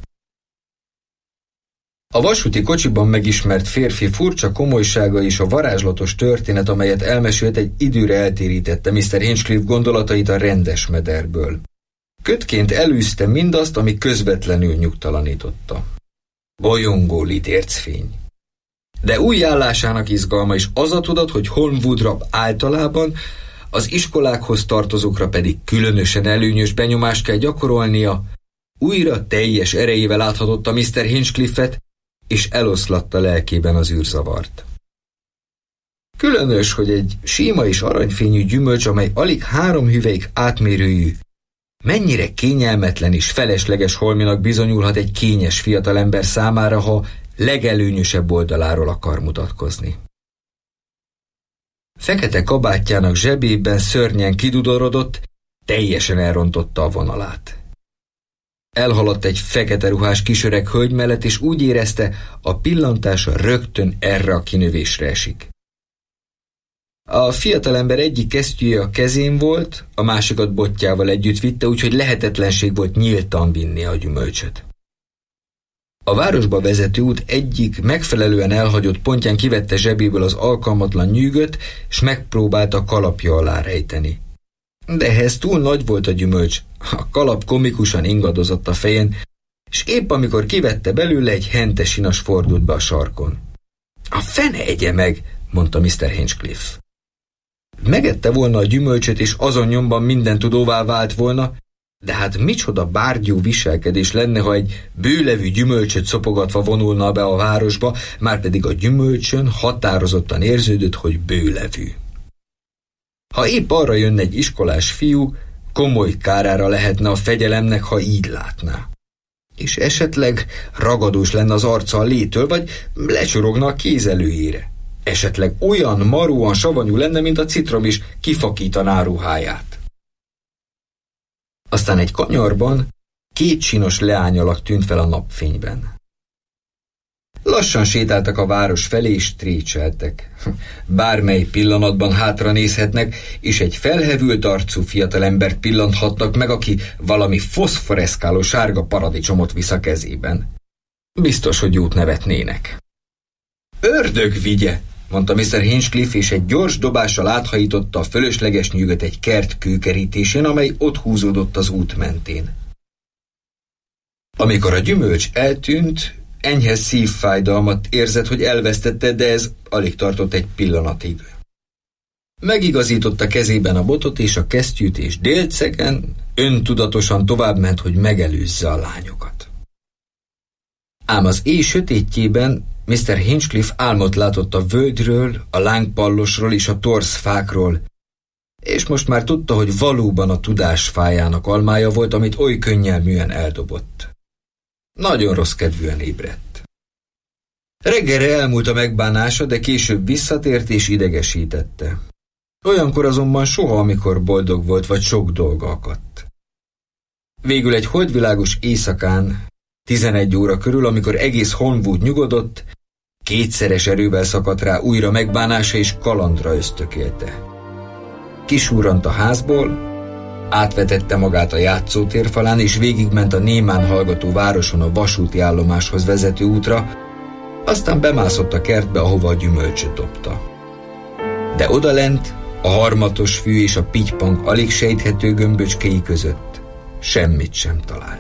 A vasúti kocsiban megismert férfi furcsa komolysága és a varázslatos történet, amelyet elmesélt, egy időre eltérítette miszter Hinchcliffe gondolatait a rendes mederből. Kötként elűzte mindazt, ami közvetlenül nyugtalanította. Bolyongó litércfény. De új állásának izgalma is az a tudat, hogy Holmwoodra általában, az iskolákhoz tartozókra pedig különösen előnyös benyomást kell gyakorolnia, újra teljes erejével áthatotta miszter Hinchcliffet, és eloszlatta lelkében az űrzavart. Különös, hogy egy síma és aranyfényű gyümölcs, amely alig három hüvelyk átmérőjű, mennyire kényelmetlen és felesleges holminak bizonyulhat egy kényes fiatalember számára, ha legelőnyösebb oldaláról akar mutatkozni. Fekete kabátjának zsebében szörnyen kidudorodott, teljesen elrontotta a vonalát. Elhaladt egy fekete ruhás kisöreg hölgy mellett, és úgy érezte, a pillantása rögtön erre a kinövésre esik. A fiatalember egyik kesztyűje a kezén volt, a másikat botjával együtt vitte, úgyhogy lehetetlenség volt nyíltan vinni a gyümölcsöt. A városba vezető út egyik megfelelően elhagyott pontján kivette zsebéből az alkalmatlan nyűgöt, és megpróbálta kalapja alá rejteni. De ehhez túl nagy volt a gyümölcs, a kalap komikusan ingadozott a fején, és épp amikor kivette belőle, egy hentes inas fordult be a sarkon. A fene egye meg, mondta miszter Hinchcliffe. Megette volna a gyümölcsöt, és azon nyomban minden tudóvá vált volna, De hát micsoda bárgyú viselkedés lenne, ha egy bőlevű gyümölcsöt szopogatva vonulna be a városba, márpedig a gyümölcsön határozottan érződött, hogy bőlevű. Ha épp arra jönne egy iskolás fiú, komoly kárára lehetne a fegyelemnek, ha így látná. És esetleg ragadós lenne az arca a létől, vagy lecsorogna a kézelőjére. Esetleg olyan marúan savanyú lenne, mint a citrom, és kifakítaná ruháját. Aztán egy kanyarban két csinos leányalak tűnt fel a napfényben. Lassan sétáltak a város felé, és trécseltek. Bármely pillanatban hátra nézhetnek, és egy felhevült arcú fiatalembert pillanthatnak meg, aki valami foszforeszkáló sárga paradicsomot visz a kezében. Biztos, hogy jót nevetnének. Ördög vigye, mondta miszter Hinchcliffe, és egy gyors dobással áthajította a fölösleges nyűgöt egy kert kőkerítésén, amely ott húzódott az út mentén. Amikor a gyümölcs eltűnt, enyhe szívfájdalmat érzett, hogy elvesztette, de ez alig tartott egy pillanatig. Megigazította kezében a botot és a kesztyűt, és délcegen öntudatosan továbbment, hogy megelőzze a lányokat. Ám az éj sötétjében miszter Hinchcliffe álmot látott a völgyről, a lángpallosról és a torszfákról, és most már tudta, hogy valóban a tudás fájának almája volt, amit oly könnyelműen eldobott. Nagyon rossz kedvűen ébredt. Reggelre elmúlt a megbánása, de később visszatért és idegesítette. Olyankor azonban soha, amikor boldog volt, vagy sok dolga akadt. Végül egy holdvilágos éjszakán, tizenegy óra körül, amikor egész Holmwood nyugodott, kétszeres erővel szakadt rá újra megbánása, és kalandra ösztökélte. Kisúrrant a házból, átvetette magát a játszótér falán, és végigment a némán hallgató városon a vasúti állomáshoz vezető útra, aztán bemászott a kertbe, ahova a gyümölcsöt dobta. De odalent, a harmatos fű és a pittypang alig sejthető gömböcskéi között semmit sem talált.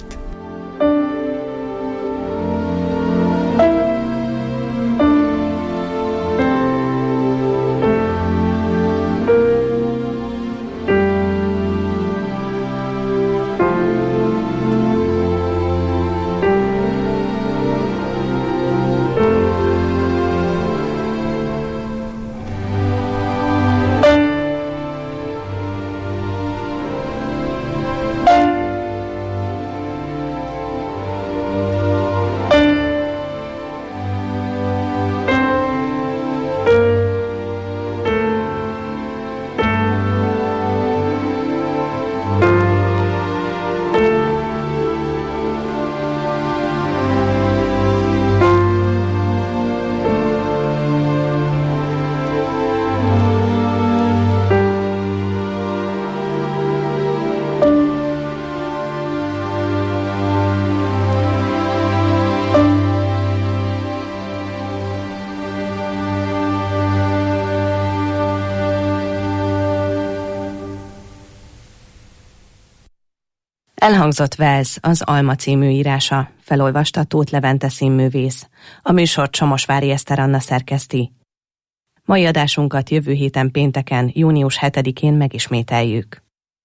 Elhangzott Wells, az Alma című írása, felolvasta Tóth Levente színművész. A műsort Csomosvári Eszter Anna szerkeszti. Mai adásunkat jövő héten pénteken, június hetedikén megismételjük.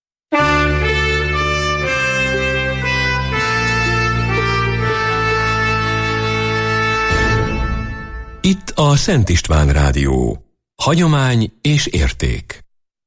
Itt a Szent István Rádió. Hagyomány és érték.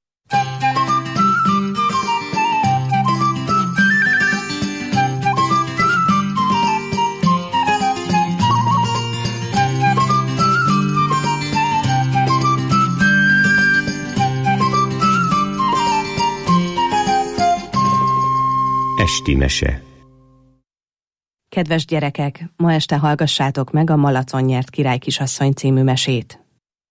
Esti mese. Kedves gyerekek, ma este hallgassátok meg a Malacon nyert király kisasszony című mesét.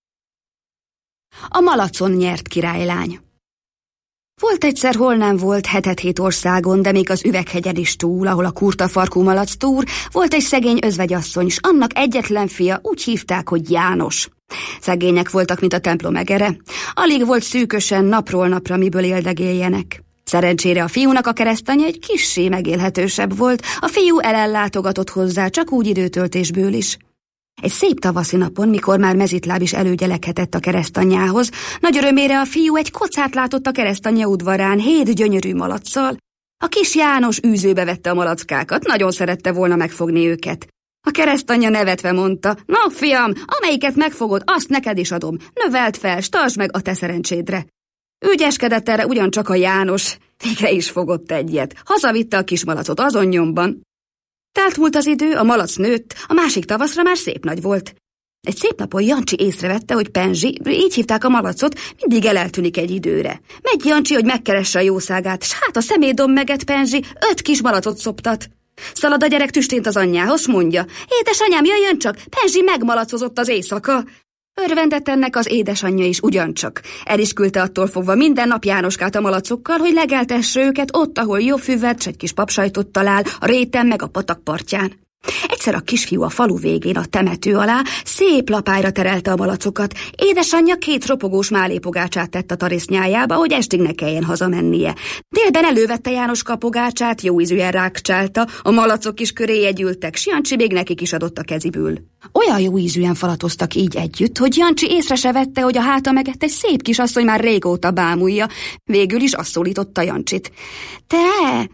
A Malacon nyert királylány. Volt egyszer, hol nem volt, hetet-hét országon, de még az Üveghegyen is túl, ahol a kurtafarkú malac túr, volt egy szegény özvegyasszony, s annak egyetlen fia, úgy hívták, hogy János. Szegények voltak, mint a templom egere. Alig volt szűkösen napról napra, miből éldegéljenek. Szerencsére a fiúnak a keresztanyja egy kissé megélhetősebb volt, a fiú elellátogatott hozzá, csak úgy időtöltésből is. Egy szép tavaszi napon, mikor már mezitláb is előgyelekhetett a keresztanyjához, nagy örömére a fiú egy kocát látott a keresztanyja udvarán, hét gyönyörű malacccal. A kis János űzőbe vette a malackákat, nagyon szerette volna megfogni őket. A keresztanyja nevetve mondta, no fiam, amelyiket megfogod, azt neked is adom, növeld fel, s tartsd meg a te szerencsédre. Ügyeskedett erre ugyancsak a János, végre is fogott egyet, hazavitte a kis malacot azon nyomban. Telt múlt az idő, a malac nőtt, a másik tavaszra már szép nagy volt. Egy szép napon Jancsi észrevette, hogy Penzsi, így hívták a malacot, mindig eleltűnik egy időre. Megy Jancsi, hogy megkeresse a jószágát, s hát a szemédom meget Penzsi öt kis malacot szoptat. Szalad a gyerek tüstént az anyjához, mondja, édesanyám, jöjjön csak, Penzsi megmalacozott az éjszaka. Örvendett ennek az édesanyja is ugyancsak. El is küldte attól fogva minden nap Jánoskát a malacokkal, hogy legeltesse őket ott, ahol jó füvet s egy kis papsajtot talál, a réten meg a patak partján. Egyszer a kisfiú a falu végén a temető alá szép lapályra terelte a malacokat. Édesanyja két ropogós málépogácsát tett a tarisznyájába, hogy estig ne kelljen hazamennie. Délben elővette Jánoska a pogácsát, jó ízűen rákcsálta, a malacok is köréje gyűltek, s Jancsi még nekik is adott a keziből. Olyan jó ízűen falatoztak így együtt, hogy Jancsi észre se vette, hogy a háta megett egy szép kis asszony már régóta bámulja. Végül is azt szólította Jancsit. Te,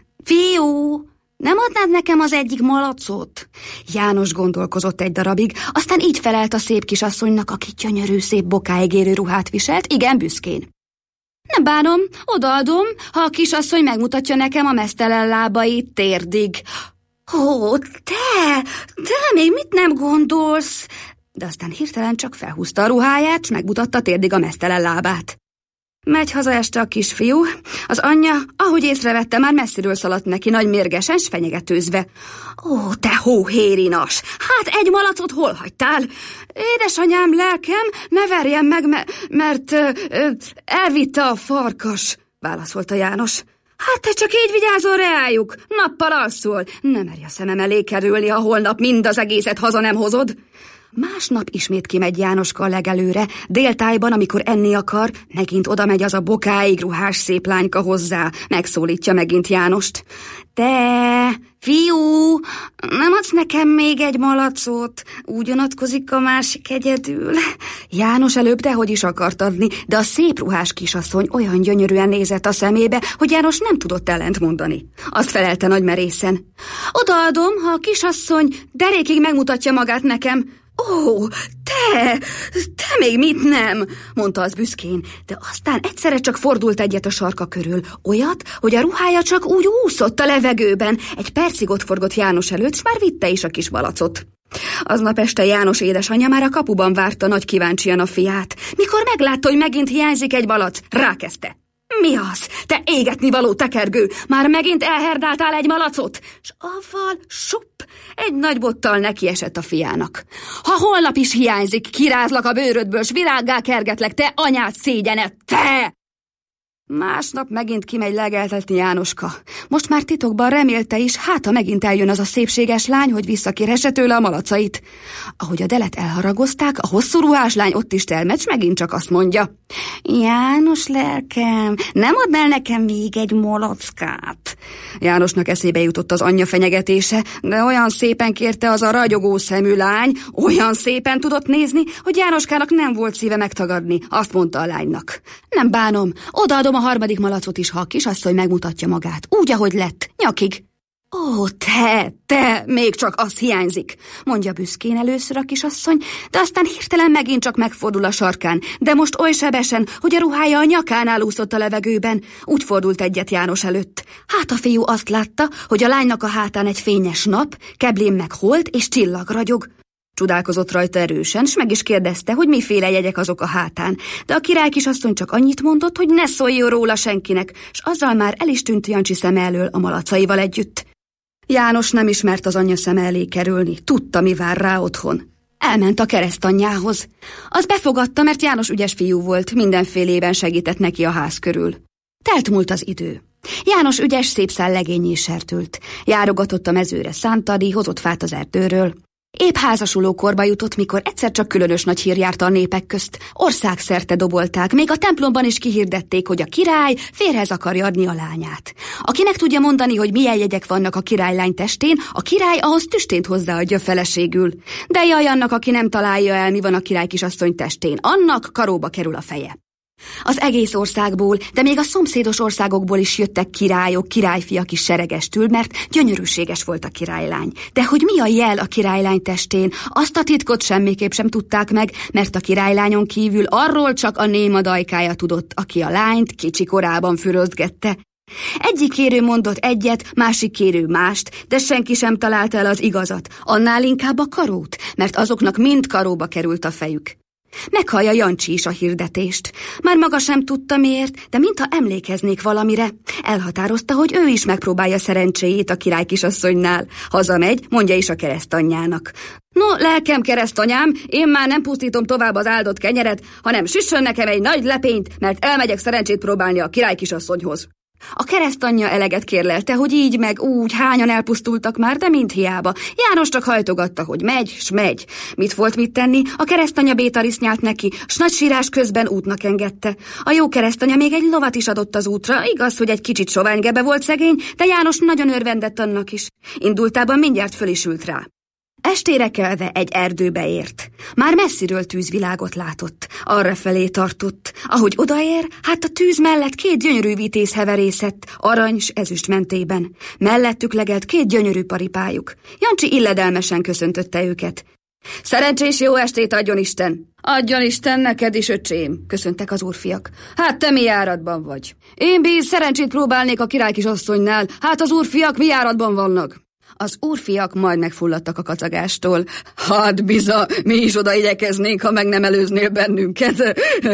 fiú! Nem adnád nekem az egyik malacot? János gondolkozott egy darabig, aztán így felelt a szép kisasszonynak, aki gyönyörű szép bokáig érő ruhát viselt, igen büszkén. Nem bánom, odaadom, ha a kisasszony megmutatja nekem a meztelen lábait térdig. Ó, te, te még mit nem gondolsz? De aztán hirtelen csak felhúzta a ruháját, s megmutatta térdig a meztelen lábát. Megy haza este a kisfiú, az anyja, ahogy észrevette, már messziről szaladt neki nagy mérgesen, s fenyegetőzve. Ó, te hóhérinas, hát egy malacot hol hagytál? Édesanyám, lelkem, ne verjen meg, me- mert ö, ö, elvitte a farkas, válaszolta János. Hát te csak így vigyázol reájuk, nappal alszol, nem merj a szemem elé kerülni, ha holnap mind az egészet haza nem hozod. Másnap ismét kimegy Jánoska a legelőre, déltájban, amikor enni akar, megint oda megy az a bokáig ruhás szép lányka hozzá, megszólítja megint Jánost. Te, fiú, nem adsz nekem még egy malacot? Úgy unatkozik a másik egyedül. János előbb dehogy is akart adni, de a szép ruhás kisasszony olyan gyönyörűen nézett a szemébe, hogy János nem tudott ellent mondani. Azt felelte nagy merészen. Odaadom, ha a kisasszony derékig megmutatja magát nekem. Ó, te, te még mit nem, mondta az büszkén, de aztán egyszerre csak fordult egyet a sarka körül, olyat, hogy a ruhája csak úgy úszott a levegőben. Egy percig ott forgott János előtt, s már vitte is a kis malacot. Aznap este János édesanyja már a kapuban várta nagy kíváncsian a fiát. Mikor meglátta, hogy megint hiányzik egy malac, rákezdte. Mi az? Te égetnivaló tekergő! Már megint elherdáltál egy malacot? S avval, supp, egy nagy bottal nekiesett a fiának. Ha holnap is hiányzik, kirázlak a bőrödből, s virággá kergetlek, te anyád szégyene, te! Másnap megint kimegy legeltetni Jánoska. Most már titokban remélte is, hát ha megint eljön az a szépséges lány, hogy visszakérhesse tőle a malacait. Ahogy a delet elharagozták, a hosszú ruhás lány ott is elmegy, s megint csak azt mondja. János lelkem, nem adnál nekem még egy malackát? Jánosnak eszébe jutott az anyja fenyegetése, de olyan szépen kérte az a ragyogó szemű lány, olyan szépen tudott nézni, hogy Jánoskának nem volt szíve megtagadni. Azt mondta a lánynak. Nem bánom, odaadom a harmadik malacot is, ha a kisasszony megmutatja magát, úgy, ahogy lett, nyakig. Ó, te, te, még csak az hiányzik, mondja büszkén először a kisasszony, de aztán hirtelen megint csak megfordul a sarkán, de most oly sebesen, hogy a ruhája a nyakánál úszott a levegőben. Úgy fordult egyet János előtt. Hát a fiú azt látta, hogy a lánynak a hátán egy fényes nap, keblén meg hold és csillag ragyog. Csodálkozott rajta erősen, s meg is kérdezte, hogy miféle jegyek azok a hátán, de a király kisasszony csak annyit mondott, hogy ne szóljon róla senkinek, s azzal már el is tűnt Jancsi szeme elől a malacaival együtt. János nem ismert az anyja szeme elé kerülni, tudta, mi vár rá otthon. Elment a keresztanyjához. Az befogadta, mert János ügyes fiú volt, mindenfélében segített neki a ház körül. Telt múlt az idő. János ügyes szép szál legényé sertült. Járogatott a mezőre szántani, hozott fát az erdőről. Épp házasuló korba jutott, mikor egyszer csak különös nagy hír járta a népek közt. Országszerte dobolták, még a templomban is kihirdették, hogy a király férhez akarja adni a lányát. Aki meg tudja mondani, hogy milyen jegyek vannak a királylány testén, a király ahhoz tüstént hozzáadja feleségül. De jaj annak, aki nem találja el, mi van a király kisasszony testén, annak karóba kerül a feje. Az egész országból, de még a szomszédos országokból is jöttek királyok, királyfiak is seregestül, mert gyönyörűséges volt a királylány. De hogy mi a jel a királylány testén, azt a titkot semmiképp sem tudták meg, mert a királylányon kívül arról csak a néma dajkája tudott, aki a lányt kicsi korában fürödgette. Egyik kérő mondott egyet, másik kérő mást, de senki sem találta el az igazat, annál inkább a karót, mert azoknak mind karóba került a fejük. Meghallja Jancsi is a hirdetést. Már maga sem tudta miért, de mintha emlékeznék valamire. Elhatározta, hogy ő is megpróbálja szerencséjét a király kisasszonynál. Hazamegy, mondja is a keresztanyjának. No, lelkem keresztanyám, én már nem pusztítom tovább az áldott kenyeret, hanem süssön nekem egy nagy lepényt, mert elmegyek szerencsét próbálni a király kisasszonyhoz. A keresztanyja eleget kérlelte, hogy így meg úgy hányan elpusztultak már, de mind hiába. János csak hajtogatta, hogy megy, s megy. Mit volt mit tenni? A keresztanya bétariszt nyált neki, s nagy sírás közben útnak engedte. A jó keresztanya még egy lovat is adott az útra, igaz, hogy egy kicsit soványgebe volt szegény, de János nagyon örvendett annak is. Indultában mindjárt föl is ült rá. Estére kelve egy erdőbe ért. Már messziről tűzvilágot látott. Arrafelé tartott. Ahogy odaér, hát a tűz mellett két gyönyörű vitéz heverészett, arany s ezüst mentében. Mellettük legelt két gyönyörű paripájuk. Jancsi illedelmesen köszöntötte őket. Szerencsés jó estét adjon Isten! Adjon Isten neked is, öcsém, köszöntek az úrfiak. Hát te mi járatban vagy? Én bíz szerencsét próbálnék a király kisasszonynál, hát az úrfiak mi járatban vannak? Az úrfiak majd megfulladtak a kacagástól. Hát biza, mi is oda igyekeznénk, ha meg nem előznél bennünket.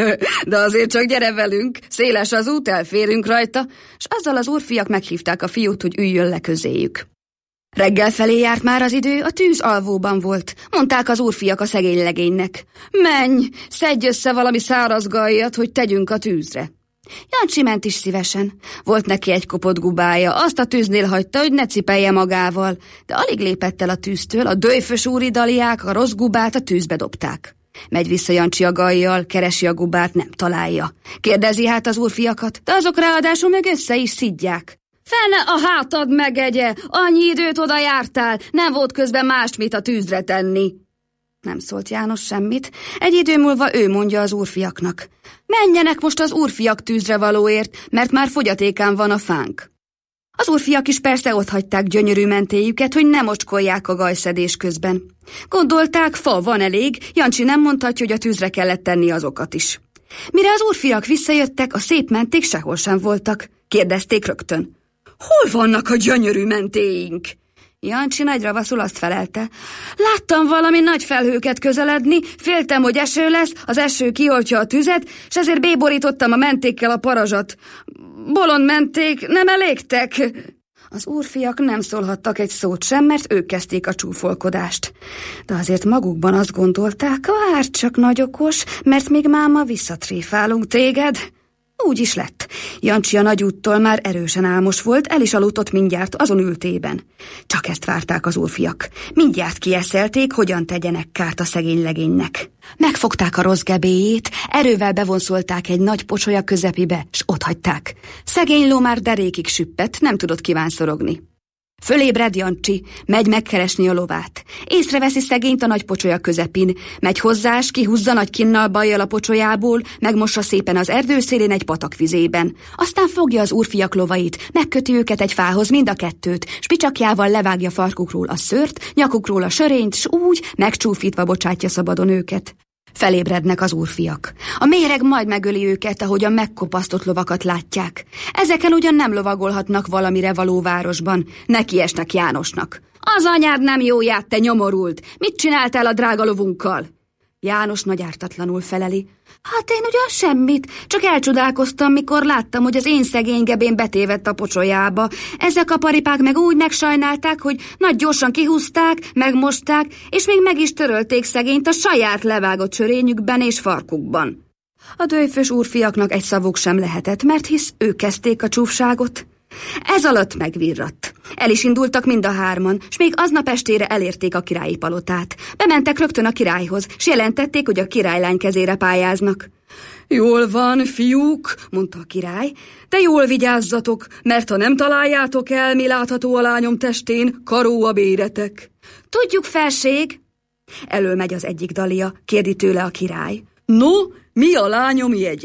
De azért csak gyere velünk, széles az út, elférünk rajta. És azzal az úrfiak meghívták a fiút, hogy üljön le közéjük. Reggel felé járt már az idő, a tűz alvóban volt. Mondták az úrfiak a szegény legénynek. Menj, szedj össze valami száraz gajjat, hogy tegyünk a tűzre. Jancsi ment is szívesen. Volt neki egy kopott gubája, azt a tűznél hagyta, hogy ne cipelje magával, de alig lépett el a tűztől, a döjfös úri daliák a rossz gubát a tűzbe dobták. Megy vissza Jancsi a gajjal, keresi a gubát, nem találja. Kérdezi hát az úrfiakat, de azok ráadásul meg össze is szidják. Fene a hátad megegye, annyi időt oda jártál, nem volt közben mást, mit a tűzre tenni. Nem szólt János semmit. Egy idő múlva ő mondja az úrfiaknak. Menjenek most az úrfiak tűzre valóért, mert már fogyatékán van a fánk. Az úrfiak is persze otthagyták gyönyörű mentéjüket, hogy ne mocskolják a gajszedés közben. Gondolták, fa van elég, Jancsi nem mondhatja, hogy a tűzre kellett tenni azokat is. Mire az úrfiak visszajöttek, a szép menték sehol sem voltak. Kérdezték rögtön. Hol vannak a gyönyörű mentéink? Jancsi nagy ravaszul azt felelte. Láttam valami nagy felhőket közeledni, féltem, hogy eső lesz, az eső kioltja a tüzet, s ezért béborítottam a mentékkel a parazsat. Bolond menték, nem elégtek? Az úrfiak nem szólhattak egy szót sem, mert ők kezdték a csúfolkodást. De azért magukban azt gondolták, várj csak nagy okos, mert még máma visszatréfálunk téged. Úgy is lett. Jancsi a nagyúttól már erősen álmos volt, el is aludtott mindjárt azon ültében. Csak ezt várták az úrfiak. Mindjárt kieszelték, hogyan tegyenek kárt a szegény legénynek. Megfogták a rossz gebéjét, erővel bevonszolták egy nagy pocsolya közepibe, s otthagyták. Szegény ló már derékig süppett, nem tudott kívánszorogni. Fölébred Jancsi, megy megkeresni a lovát. Észreveszi szegényt a nagy pocsolya közepin. Megy hozzá, s kihúzza nagy kinnal bajjal a pocsolyából, megmossa szépen az erdőszélén egy patakvizében. Aztán fogja az úrfiak lovait, megköti őket egy fához, mind a kettőt, s picsakjával levágja farkukról a szőrt, nyakukról a sörényt, s úgy megcsúfítva bocsátja szabadon őket. Felébrednek az úrfiak. A méreg majd megöli őket, ahogyan megkopasztott lovakat látják. Ezeken ugyan nem lovagolhatnak valamire való városban. Nekiesnek Jánosnak. Az anyád nem jóját, te nyomorult! Mit csináltál a drága lovunkkal? János nagy ártatlanul feleli. Hát én ugyan semmit, csak elcsodálkoztam, mikor láttam, hogy az én szegény gebén betévedt a pocsolyába. Ezek a paripák meg úgy megsajnálták, hogy nagy gyorsan kihúzták, megmosták, és még meg is törölték szegényt a saját levágott sörényükben és farkukban. A döjfös úrfiaknak egy szavuk sem lehetett, mert hisz ők kezdték a csúfságot. Ez alatt megvirratt. El is indultak mind a hárman, s még aznap estére elérték a királyi palotát. Bementek rögtön a királyhoz, s jelentették, hogy a királylány kezére pályáznak. Jól van, fiúk, mondta a király, de jól vigyázzatok, mert ha nem találjátok el, mi látható a lányom testén, karó a béretek. Tudjuk, felség. Elől megy az egyik dalia, kérdi tőle a király. No, mi a lányom jegye?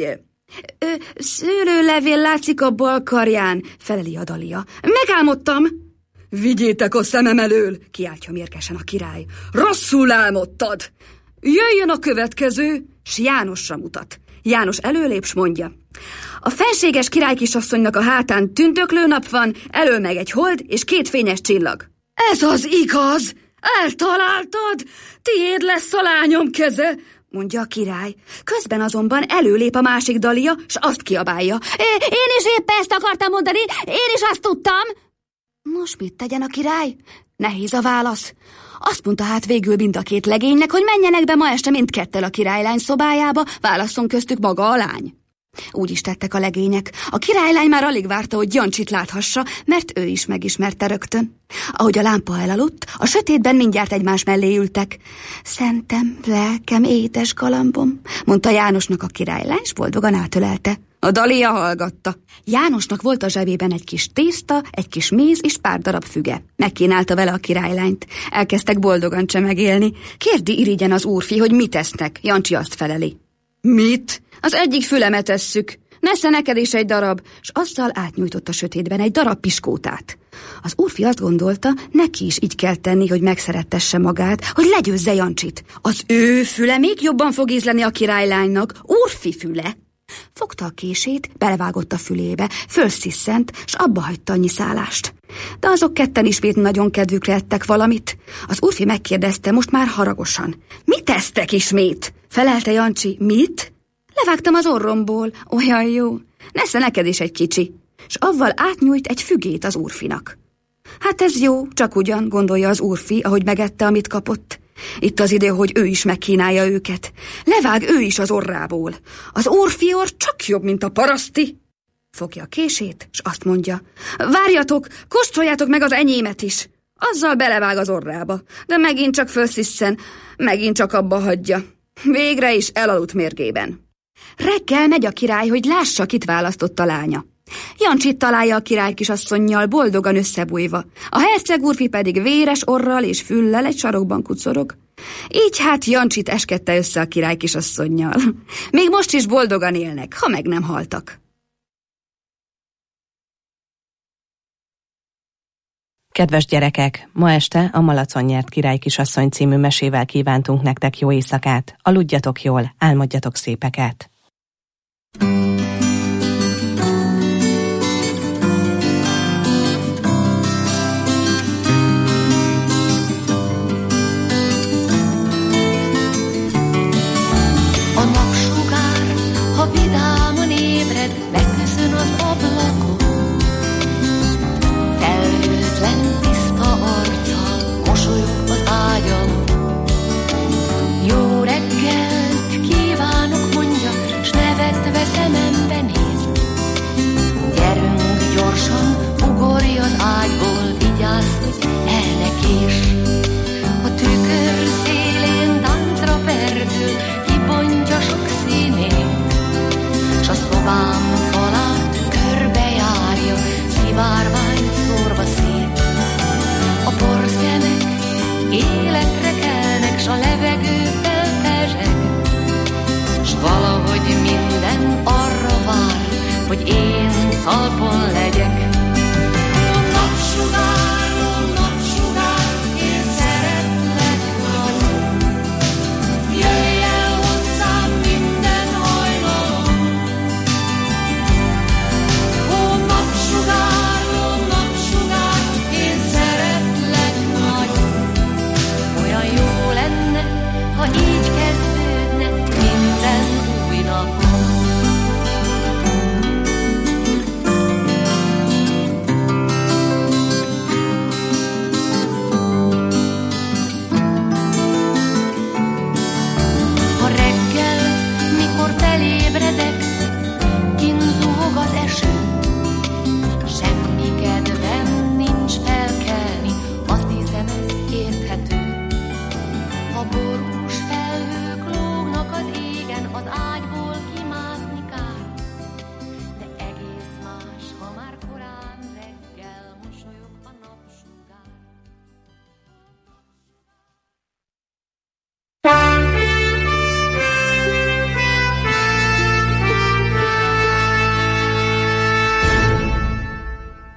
Ö, szőlőlevél látszik a bal karján, feleli a Dalia. Megálmodtam. Vigyétek a szemem elől, kiáltja mérgesen a király. Rosszul álmodtad. Jöjjön a következő, s Jánosra mutat. János előlép, s mondja. A fenséges királykisasszonynak a hátán tündöklő nap van, elől meg egy hold és két fényes csillag. Ez az igaz! Eltaláltad! Tiéd lesz a lányom keze, mondja a király. Közben azonban előlép a másik Dalia, s azt kiabálja. Én is épp ezt akartam mondani, én is azt tudtam. Nos, mit tegyen a király? Nehéz a válasz. Azt mondta hát végül mind a két legénynek, hogy menjenek be ma este mindketten a királylány szobájába, válasszon köztük maga a lány. Úgy is tettek a legények. A királylány már alig várta, hogy Jancsit láthassa, mert ő is megismerte rögtön. Ahogy a lámpa elaludt, a sötétben mindjárt egymás mellé ültek. Szentem, lelkem, édes galambom, mondta Jánosnak a királylány, s boldogan átölelte. A Dalia hallgatta. Jánosnak volt a zsebében egy kis tészta, egy kis méz és pár darab füge. Megkínálta vele a királylányt. Elkezdtek boldogan csemegélni. Kérdi irigyen az úrfi, hogy mit esznek. Jancsi azt feleli. Mit? Az egyik fülemet esszük. Nesze neked is egy darab, s azzal átnyújtott a sötétben egy darab piskótát. Az úrfi azt gondolta, neki is így kell tenni, hogy megszerettesse magát, hogy legyőzze Jancsit. Az ő füle még jobban fog ízleni a királylánynak. Úrfi füle. Fogta a kését, belevágott a fülébe, fölsziszent, s abba hagyta a nyiszálást. De azok ketten ismét nagyon kedvükre ettek valamit. Az úrfi megkérdezte most már haragosan. Mit tesztek ismét? Felelte Jancsi. Mit? Levágtam az orromból. Olyan jó. Nesze neked is egy kicsi. S avval átnyújt egy fügét az úrfinak. Hát ez jó, csak ugyan, gondolja az úrfi, ahogy megette, amit kapott. Itt az idő, hogy ő is megkínálja őket. Levág ő is az orrából. Az úrfi orr csak jobb, mint a paraszti. Fogja a kését, s azt mondja. Várjatok, kóstoljátok meg az enyémet is. Azzal belevág az orrába, de megint csak fölszisszen, megint csak abba hagyja. Végre is elaludt mérgében. Reggel megy a király, hogy lássa, kit választott a lánya. Jancsit találja a király kisasszonnyal, boldogan összebújva. A herceg úrfi pedig véres orral és füllel egy sarokban kucorog. Így hát Jancsit eskedte össze a király kisasszonnyal. Még most is boldogan élnek, ha meg nem haltak. Kedves gyerekek, ma este a Malacon nyert király kisasszony című mesével kívántunk nektek jó éjszakát. Aludjatok jól, álmodjatok szépeket. A napsugár, ha vidáman ébred, megköszön az ablakon. Felhőtlen tiszta arccal mosolyog az ágyamon. Jó reggelt kívánok, mondja, s nevetve szemembe néz. Gyerünk gyorsan, ugorj az ágyból, vigyázz, hogy el ne kés. A tükör szélén táncra perdül, kibontja sok színét, s a szobám falát körbejárja, szivárványt szórva szét. A porszemek életre kelnek, s a levegő felpezseg, s valahogy minden arra vár, hogy én talpon legyek. Ó, napsugár, ó, napsugár, én szeretlek nagyon. Jöjj el hozzám minden hajnalon. Ó, napsugár, ó, napsugár, én szeretlek nagyon. Olyan jó lenne, ha így kezdődne minden új napon.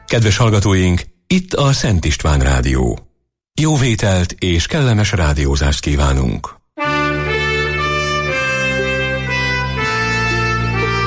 Kedves hallgatóink, itt a Szent István Rádió. Jó vételt és kellemes rádiózást kívánunk!